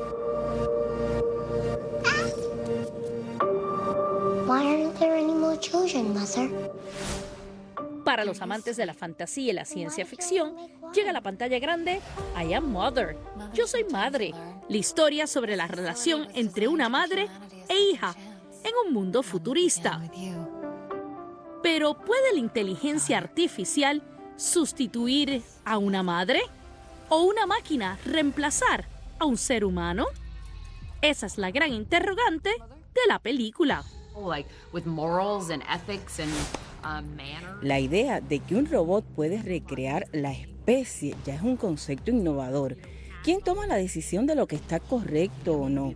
Why aren't there any more children, Mother? Para los amantes de la fantasía y la ciencia ficción, llega a la pantalla grande I Am Mother, Yo Soy Madre, la historia sobre la relación entre una madre e hija en un mundo futurista. Pero ¿puede la inteligencia artificial sustituir a una madre? ¿O una máquina reemplazar a un ser humano? Esa es la gran interrogante de la película. La idea de que un robot puede recrear la especie ya es un concepto innovador. ¿Quién toma la decisión de lo que está correcto o no?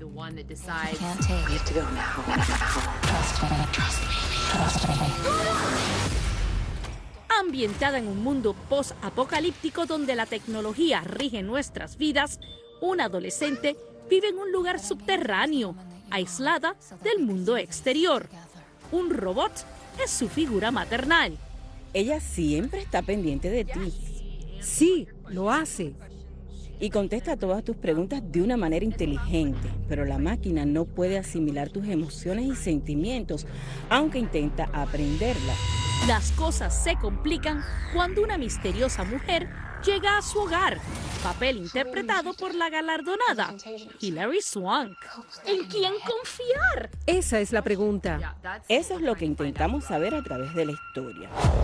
Ambientada en un mundo post-apocalíptico donde la tecnología rige nuestras vidas, una adolescente vive en un lugar subterráneo, aislada del mundo exterior. Un robot es su figura maternal. Ella siempre está pendiente de ti. Sí, lo hace. Y contesta todas tus preguntas de una manera inteligente, pero la máquina no puede asimilar tus emociones y sentimientos, aunque intenta aprenderlas. Las cosas se complican cuando una misteriosa mujer llega a su hogar, papel interpretado por la galardonada Hilary Swank. ¿En quién confiar? Esa es la pregunta. Eso es lo que intentamos saber a través de la historia.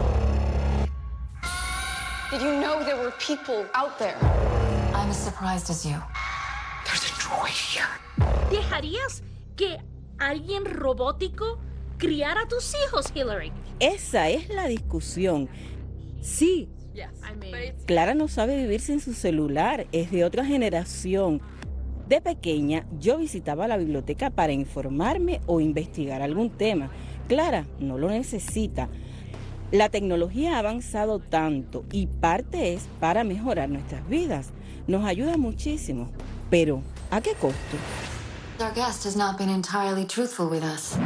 Did you know there were people out there? I'm as surprised as you. There's a droid here. ¿Dejarías que alguien robótico criara a tus hijos, Hilary? Esa es la discusión. Sí. Clara no sabe vivir sin su celular, es de otra generación. De pequeña, yo visitaba la biblioteca para informarme o investigar algún tema. Clara no lo necesita. La tecnología ha avanzado tanto y parte es para mejorar nuestras vidas. Nos ayuda muchísimo, pero ¿a qué costo? Our guest has not been entirely truthful with us.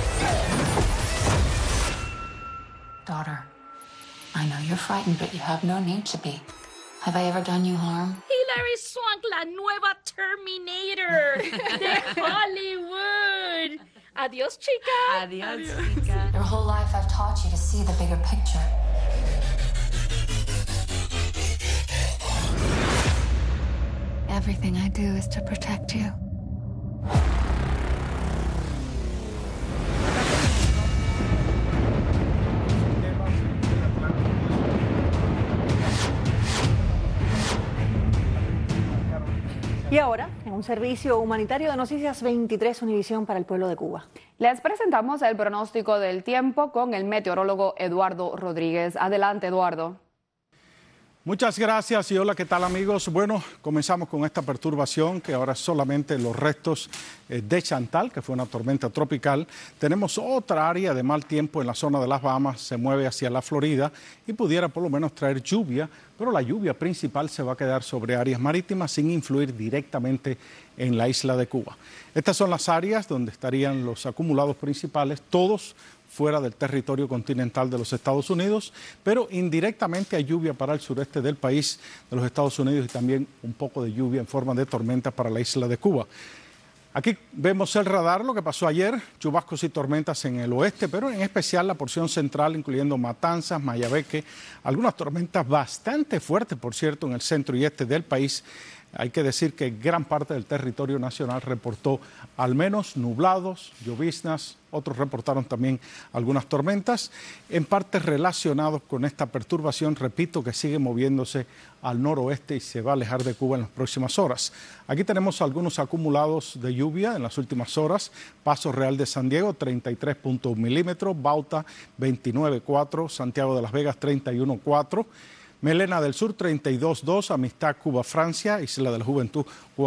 Daughter, I know you're frightened, but you have no need to be. Have I ever done you harm? Hilary Swank, la nueva Terminator de Hollywood. Adiós, chica. Adiós, chica. Your whole life I've taught you to see the bigger picture. Everything I do is to protect you. Y ahora, en un servicio humanitario de Noticias 23 Univisión para el pueblo de Cuba. Les presentamos el pronóstico del tiempo con el meteorólogo Eduardo Rodríguez. Adelante, Eduardo. Muchas gracias y hola, ¿qué tal amigos? Bueno, comenzamos con esta perturbación que ahora es solamente los restos de Chantal, que fue una tormenta tropical. Tenemos otra área de mal tiempo en la zona de las Bahamas, se mueve hacia la Florida y pudiera por lo menos traer lluvia, pero la lluvia principal se va a quedar sobre áreas marítimas sin influir directamente en la isla de Cuba. Estas son las áreas donde estarían los acumulados principales, todos fuera del territorio continental de los Estados Unidos, pero indirectamente hay lluvia para el sureste del país de los Estados Unidos y también un poco de lluvia en forma de tormenta para la isla de Cuba. Aquí vemos el radar, lo que pasó ayer, chubascos y tormentas en el oeste, pero en especial la porción central, incluyendo Matanzas, Mayabeque, algunas tormentas bastante fuertes, por cierto, en el centro y este del país. Hay que decir que gran parte del territorio nacional reportó al menos nublados, lloviznas, otros reportaron también algunas tormentas, en parte relacionados con esta perturbación, repito, que sigue moviéndose al noroeste y se va a alejar de Cuba en las próximas horas. Aquí tenemos algunos acumulados de lluvia en las últimas horas. Paso Real de San Diego, 33.1 milímetros, Bauta, 29.4, Santiago de las Vegas, 31.4. Melena del Sur, 32.2, Amistad, Cuba, Francia, Isla de la Juventud,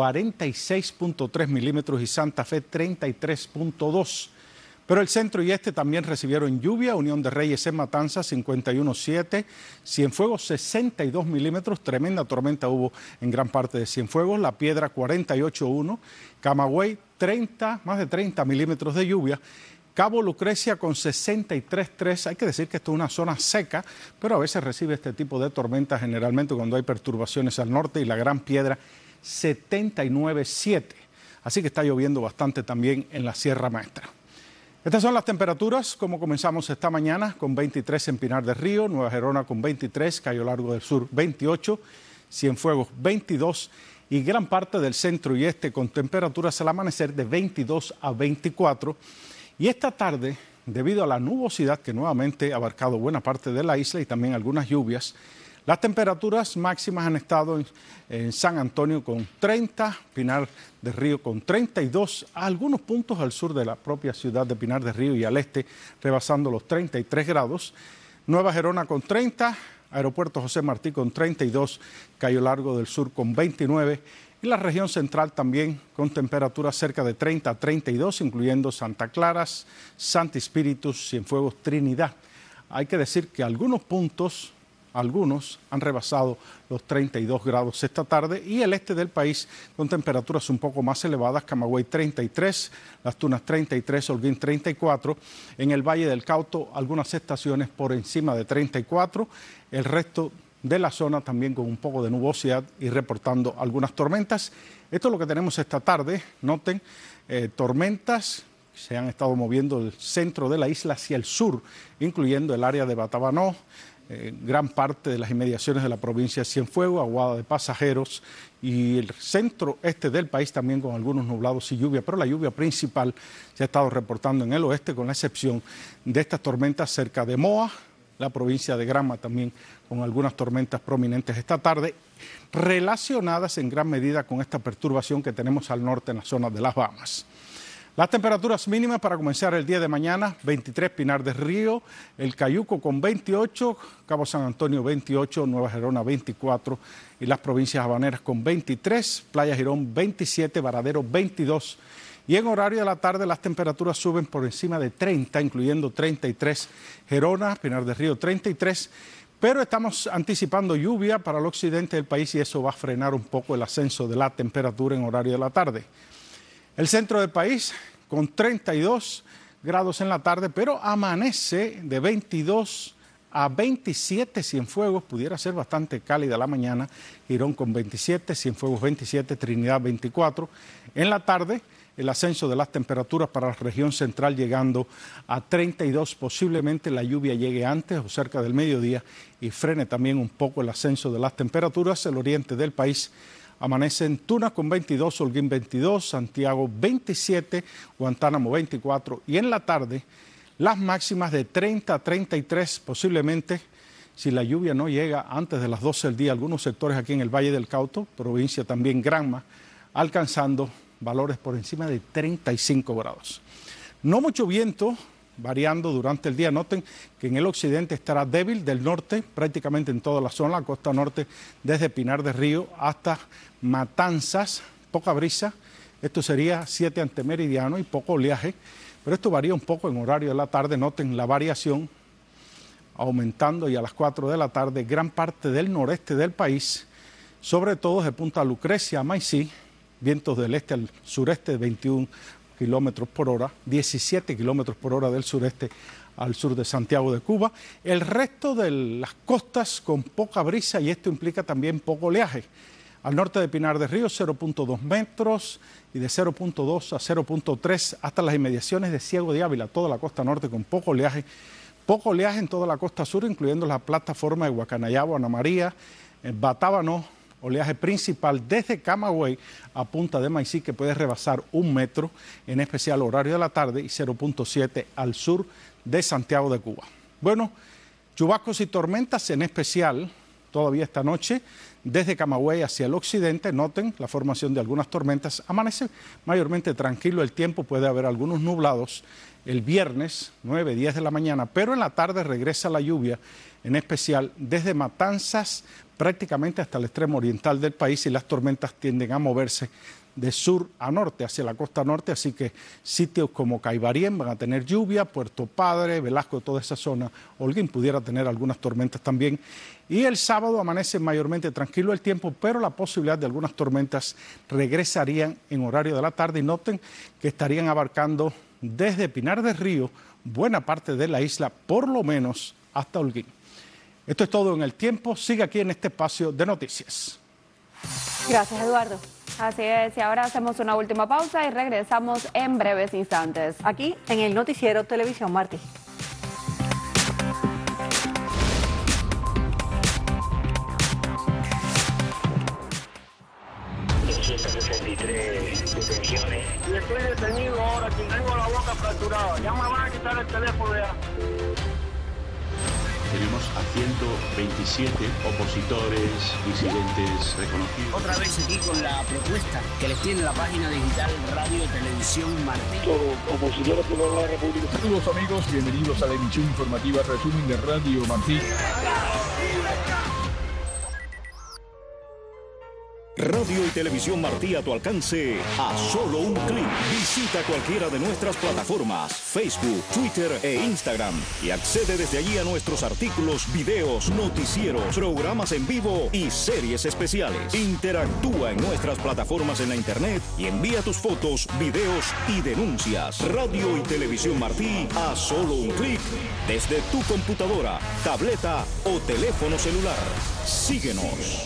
46.3 milímetros y Santa Fe, 33.2. Pero el centro y este también recibieron lluvia, Unión de Reyes en Matanzas, 51.7, Cienfuegos, 62 milímetros, tremenda tormenta hubo en gran parte de Cienfuegos, La Piedra, 48.1, Camagüey, más de 30 milímetros de lluvia, Cabo Lucrecia con 63.3, hay que decir que esto es una zona seca, pero a veces recibe este tipo de tormentas generalmente cuando hay perturbaciones al norte, y la Gran Piedra 79.7, así que está lloviendo bastante también en la Sierra Maestra. Estas son las temperaturas, como comenzamos esta mañana, con 23 en Pinar del Río, Nueva Gerona con 23, Cayo Largo del Sur 28, Cienfuegos 22 y gran parte del centro y este con temperaturas al amanecer de 22 a 24. Y esta tarde, debido a la nubosidad que nuevamente ha abarcado buena parte de la isla y también algunas lluvias, las temperaturas máximas han estado en San Antonio con 30, Pinar del Río con 32, a algunos puntos al sur de la propia ciudad de Pinar del Río y al este, rebasando los 33 grados, Nueva Gerona con 30, Aeropuerto José Martí con 32, Cayo Largo del Sur con 29, y la región central también con temperaturas cerca de 30 a 32, incluyendo Santa Clara, Santi Espíritus, Cienfuegos, Trinidad. hay que decir que algunos puntos, algunos han rebasado los 32 grados esta tarde, y el este del país con temperaturas un poco más elevadas: Camagüey 33, Las Tunas 33, Holguín 34, en el Valle del Cauto algunas estaciones por encima de 34, el resto de la zona también con un poco de nubosidad y reportando algunas tormentas. Esto es lo que tenemos esta tarde. Noten, tormentas se han estado moviendo del centro de la isla hacia el sur, incluyendo el área de Batabanó, gran parte de las inmediaciones de la provincia de Cienfuegos, Aguada de Pasajeros y el centro este del país también con algunos nublados y lluvia, pero la lluvia principal se ha estado reportando en el oeste, con la excepción de estas tormentas cerca de Moa, la provincia de Granma también con algunas tormentas prominentes esta tarde, relacionadas en gran medida con esta perturbación que tenemos al norte en la zona de las Bahamas. Las temperaturas mínimas para comenzar el día de mañana: 23 Pinar del Río, El Cayuco con 28, Cabo San Antonio 28, Nueva Gerona 24 y las provincias habaneras con 23, Playa Girón 27, Varadero 22. Y en horario de la tarde las temperaturas suben por encima de 30, incluyendo 33 Gerona, Pinar del Río 33, pero estamos anticipando lluvia para el occidente del país y eso va a frenar un poco el ascenso de la temperatura en horario de la tarde. El centro del país con 32 grados en la tarde, pero amanece de 22 a 27 Cienfuegos, pudiera ser bastante cálida la mañana, Girón con 27, Cienfuegos 27, Trinidad 24. En la tarde, el ascenso de las temperaturas para la región central llegando a 32, posiblemente la lluvia llegue antes o cerca del mediodía y frene también un poco el ascenso de las temperaturas. El oriente del país amanece en Tuna con 22, Holguín 22, Santiago 27, Guantánamo 24 y en la tarde las máximas de 30 a 33, posiblemente si la lluvia no llega antes de las 12 del día, algunos sectores aquí en el Valle del Cauto, provincia también Granma, alcanzando valores por encima de 35 grados. No mucho viento, variando durante el día. Noten que en el occidente estará débil, del norte prácticamente en toda la zona, la costa norte desde Pinar del Río hasta Matanzas, poca brisa. Esto sería 7 antemeridiano y poco oleaje, pero esto varía un poco en horario de la tarde. Noten la variación aumentando, y a las 4 de la tarde gran parte del noreste del país, sobre todo de Punta Lucrecia a Maicí, vientos del este al sureste de 21 kilómetros por hora, 17 kilómetros por hora del sureste al sur de Santiago de Cuba. El resto de las costas con poca brisa, y esto implica también poco oleaje. Al norte de Pinar del Río 0.2 metros y de 0.2 a 0.3 hasta las inmediaciones de Ciego de Ávila, toda la costa norte con poco oleaje. Poco oleaje en toda la costa sur, incluyendo la plataforma de Guacanayabo, Ana María, Batabanó, oleaje principal desde Camagüey a Punta de Maicí que puede rebasar 1 metro, en especial horario de la tarde, y 0.7 al sur de Santiago de Cuba. Bueno, chubascos y tormentas en especial todavía esta noche desde Camagüey hacia el occidente. Noten la formación de algunas tormentas. Amanece mayormente tranquilo el tiempo, puede haber algunos nublados el viernes 9, 10 de la mañana, pero en la tarde regresa la lluvia, en especial desde Matanzas prácticamente hasta el extremo oriental del país, y las tormentas tienden a moverse de sur a norte, hacia la costa norte, así que sitios como Caibarien van a tener lluvia, Puerto Padre, Velasco, toda esa zona, Holguín pudiera tener algunas tormentas también. Y el sábado amanece mayormente tranquilo el tiempo, pero la posibilidad de algunas tormentas regresarían en horario de la tarde, y noten que estarían abarcando desde Pinar del Río buena parte de la isla, por lo menos hasta Holguín. Esto es todo en el tiempo. Sigue aquí en este espacio de noticias. Gracias, Eduardo. Así es, y ahora hacemos una última pausa y regresamos en breves instantes. Aquí en el Noticiero Televisión Martí. 163 detenciones. Y estoy detenido ahora, que tengo la boca fracturada. Ya me van a quitar el teléfono ya. Tenemos a 127 opositores, disidentes reconocidos. Otra vez aquí con la propuesta que les tiene la página digital Radio Televisión Martí. Opositores por la República. Saludos amigos, bienvenidos a la emisión informativa resumen de Radio Martí. Radio y Televisión Martí a tu alcance a solo un clic. Visita cualquiera de nuestras plataformas, Facebook, Twitter e Instagram y accede desde allí a nuestros artículos, videos, noticieros, programas en vivo y series especiales. Interactúa en nuestras plataformas en la internet y envía tus fotos, videos y denuncias. Radio y Televisión Martí a solo un clic desde tu computadora, tableta o teléfono celular. Síguenos.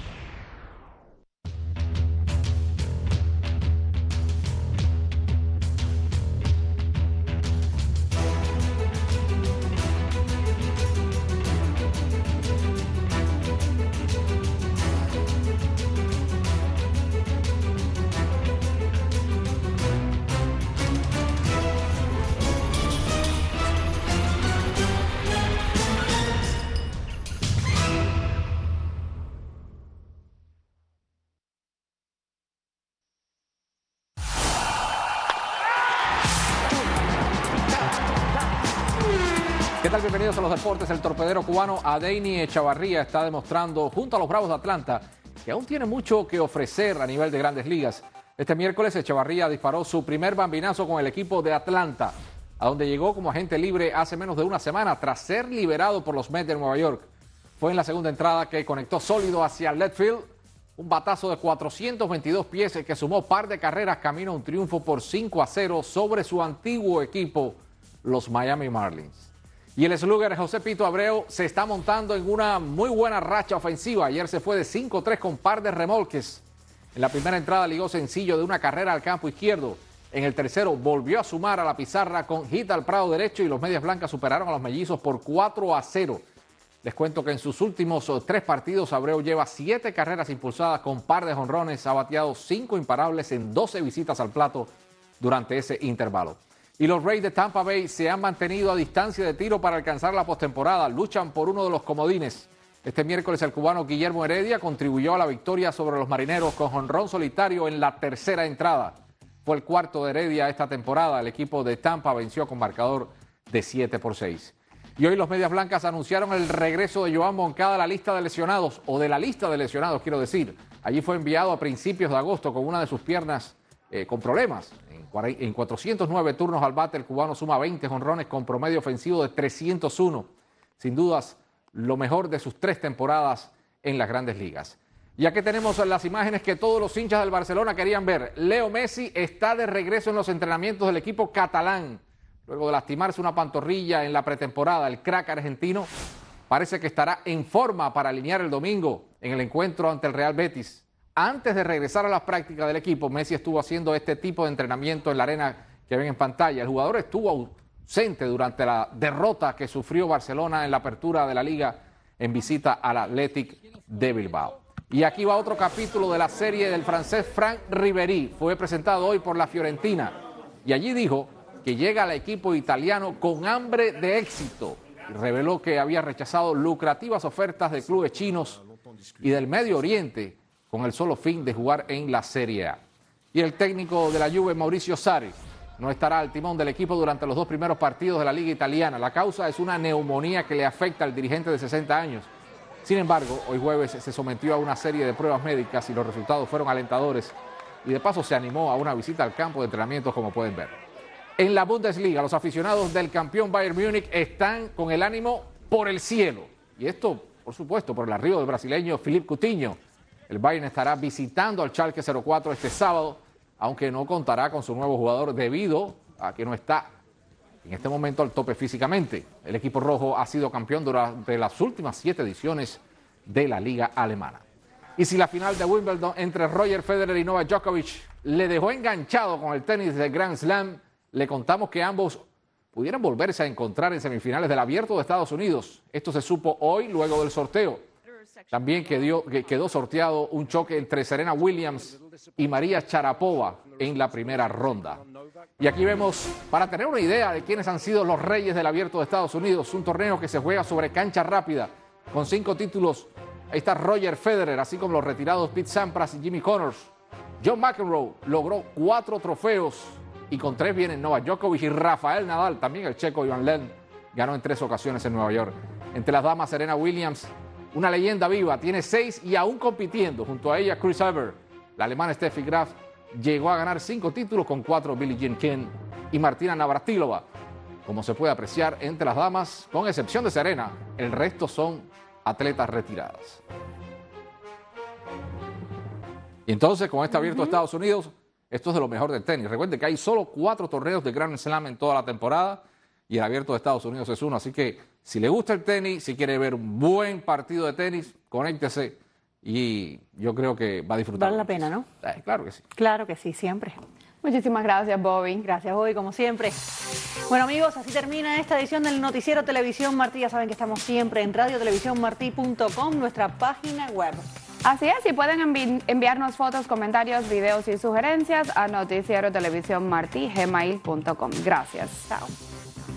¿Qué tal? Bienvenidos a los deportes. El torpedero cubano Adeiny Echavarría está demostrando junto a los Bravos de Atlanta que aún tiene mucho que ofrecer a nivel de Grandes Ligas. Este miércoles Echavarría disparó su primer bambinazo con el equipo de Atlanta, a donde llegó como agente libre hace menos de una semana tras ser liberado por los Mets de Nueva York. Fue en la segunda entrada que conectó sólido hacia el left field, un batazo de 422 pies que sumó par de carreras camino a un triunfo por 5-0 sobre su antiguo equipo, los Miami Marlins. Y el slugger José Pito Abreu se está montando en una muy buena racha ofensiva. Ayer se fue de 5-3 con par de remolques. En la primera entrada ligó sencillo de una carrera al campo izquierdo. En el tercero volvió a sumar a la pizarra con hit al prado derecho y los Medias Blancas superaron a los Mellizos por 4-0. Les cuento que en sus últimos 3 partidos Abreu lleva 7 carreras impulsadas con par de jonrones. Ha bateado 5 imparables en 12 visitas al plato durante ese intervalo. Y los Rays de Tampa Bay se han mantenido a distancia de tiro para alcanzar la postemporada. Luchan por uno de los comodines. Este miércoles el cubano Guillermo Heredia contribuyó a la victoria sobre los Marineros con jonrón solitario en la tercera entrada. Fue el cuarto de Heredia esta temporada. El equipo de Tampa venció con marcador de 7-6. Y hoy los Medias Blancas anunciaron el regreso de Yoán Moncada a la lista de lesionados, o de la lista de lesionados, quiero decir. Allí fue enviado a principios de agosto con una de sus piernas con problemas. En 409 turnos al bate, el cubano suma 20 jonrones con promedio ofensivo de 301. Sin dudas, lo mejor de sus 3 temporadas en las Grandes Ligas. Ya que tenemos las imágenes que todos los hinchas del Barcelona querían ver, Leo Messi está de regreso en los entrenamientos del equipo catalán. Luego de lastimarse una pantorrilla en la pretemporada, el crack argentino parece que estará en forma para alinear el domingo en el encuentro ante el Real Betis. Antes de regresar a las prácticas del equipo, Messi estuvo haciendo este tipo de entrenamiento en la arena que ven en pantalla. El jugador estuvo ausente durante la derrota que sufrió Barcelona en la apertura de la Liga en visita al Athletic de Bilbao. Y aquí va otro capítulo de la serie del francés Franck Ribéry. Fue presentado hoy por la Fiorentina y allí dijo que llega al equipo italiano con hambre de éxito. Y reveló que había rechazado lucrativas ofertas de clubes chinos y del Medio Oriente con el solo fin de jugar en la Serie A. Y el técnico de la Juve, Maurizio Sarri, no estará al timón del equipo durante los 2 primeros partidos de la Liga Italiana. La causa es una neumonía que le afecta al dirigente de 60 años. Sin embargo, hoy jueves se sometió a una serie de pruebas médicas y los resultados fueron alentadores. Y de paso se animó a una visita al campo de entrenamientos, como pueden ver. En la Bundesliga, los aficionados del campeón Bayern Múnich están con el ánimo por el cielo. Y esto, por supuesto, por el arribo del brasileño Philippe Coutinho. El Bayern estará visitando al Schalke 04 este sábado, aunque no contará con su nuevo jugador debido a que no está en este momento al tope físicamente. El equipo rojo ha sido campeón durante las últimas 7 ediciones de la Liga Alemana. Y si la final de Wimbledon entre Roger Federer y Novak Djokovic le dejó enganchado con el tenis de Grand Slam, le contamos que ambos pudieran volverse a encontrar en semifinales del Abierto de Estados Unidos. Esto se supo hoy luego del sorteo. También quedó sorteado un choque entre Serena Williams y María Sharapova en la primera ronda. Y aquí vemos, para tener una idea de quiénes han sido los reyes del Abierto de Estados Unidos, un torneo que se juega sobre cancha rápida, con 5 títulos. Ahí está Roger Federer, así como los retirados Pete Sampras y Jimmy Connors. John McEnroe logró 4 trofeos y con 3 vienen Novak Djokovic y Rafael Nadal. También el checo Ivan Lendl ganó en 3 ocasiones en Nueva York. Entre las damas, Serena Williams una leyenda viva, tiene 6 y aún compitiendo. Junto a ella, Chris Evert, la alemana Steffi Graf, llegó a ganar 5 títulos con 4 Billie Jean King y Martina Navratilova. Como se puede apreciar entre las damas, con excepción de Serena, el resto son atletas retiradas. Y entonces, con este abierto de Estados Unidos, esto es de lo mejor del tenis. Recuerden que hay solo 4 torneos de Grand Slam en toda la temporada y el abierto de Estados Unidos es uno. Así que si le gusta el tenis, si quiere ver un buen partido de tenis, conéctese y yo creo que va a disfrutar. Vale la pena, ¿no? Claro que sí. Claro que sí, siempre. Muchísimas gracias, Bobby. Gracias, Bobby, como siempre. Bueno, amigos, así termina esta edición del Noticiero Televisión Martí. Ya saben que estamos siempre en radiotelevisiónmartí.com, nuestra página web. Así es, y pueden enviarnos fotos, comentarios, videos y sugerencias a noticierotelevisiónmartí@gmail.com. Gracias. Chao.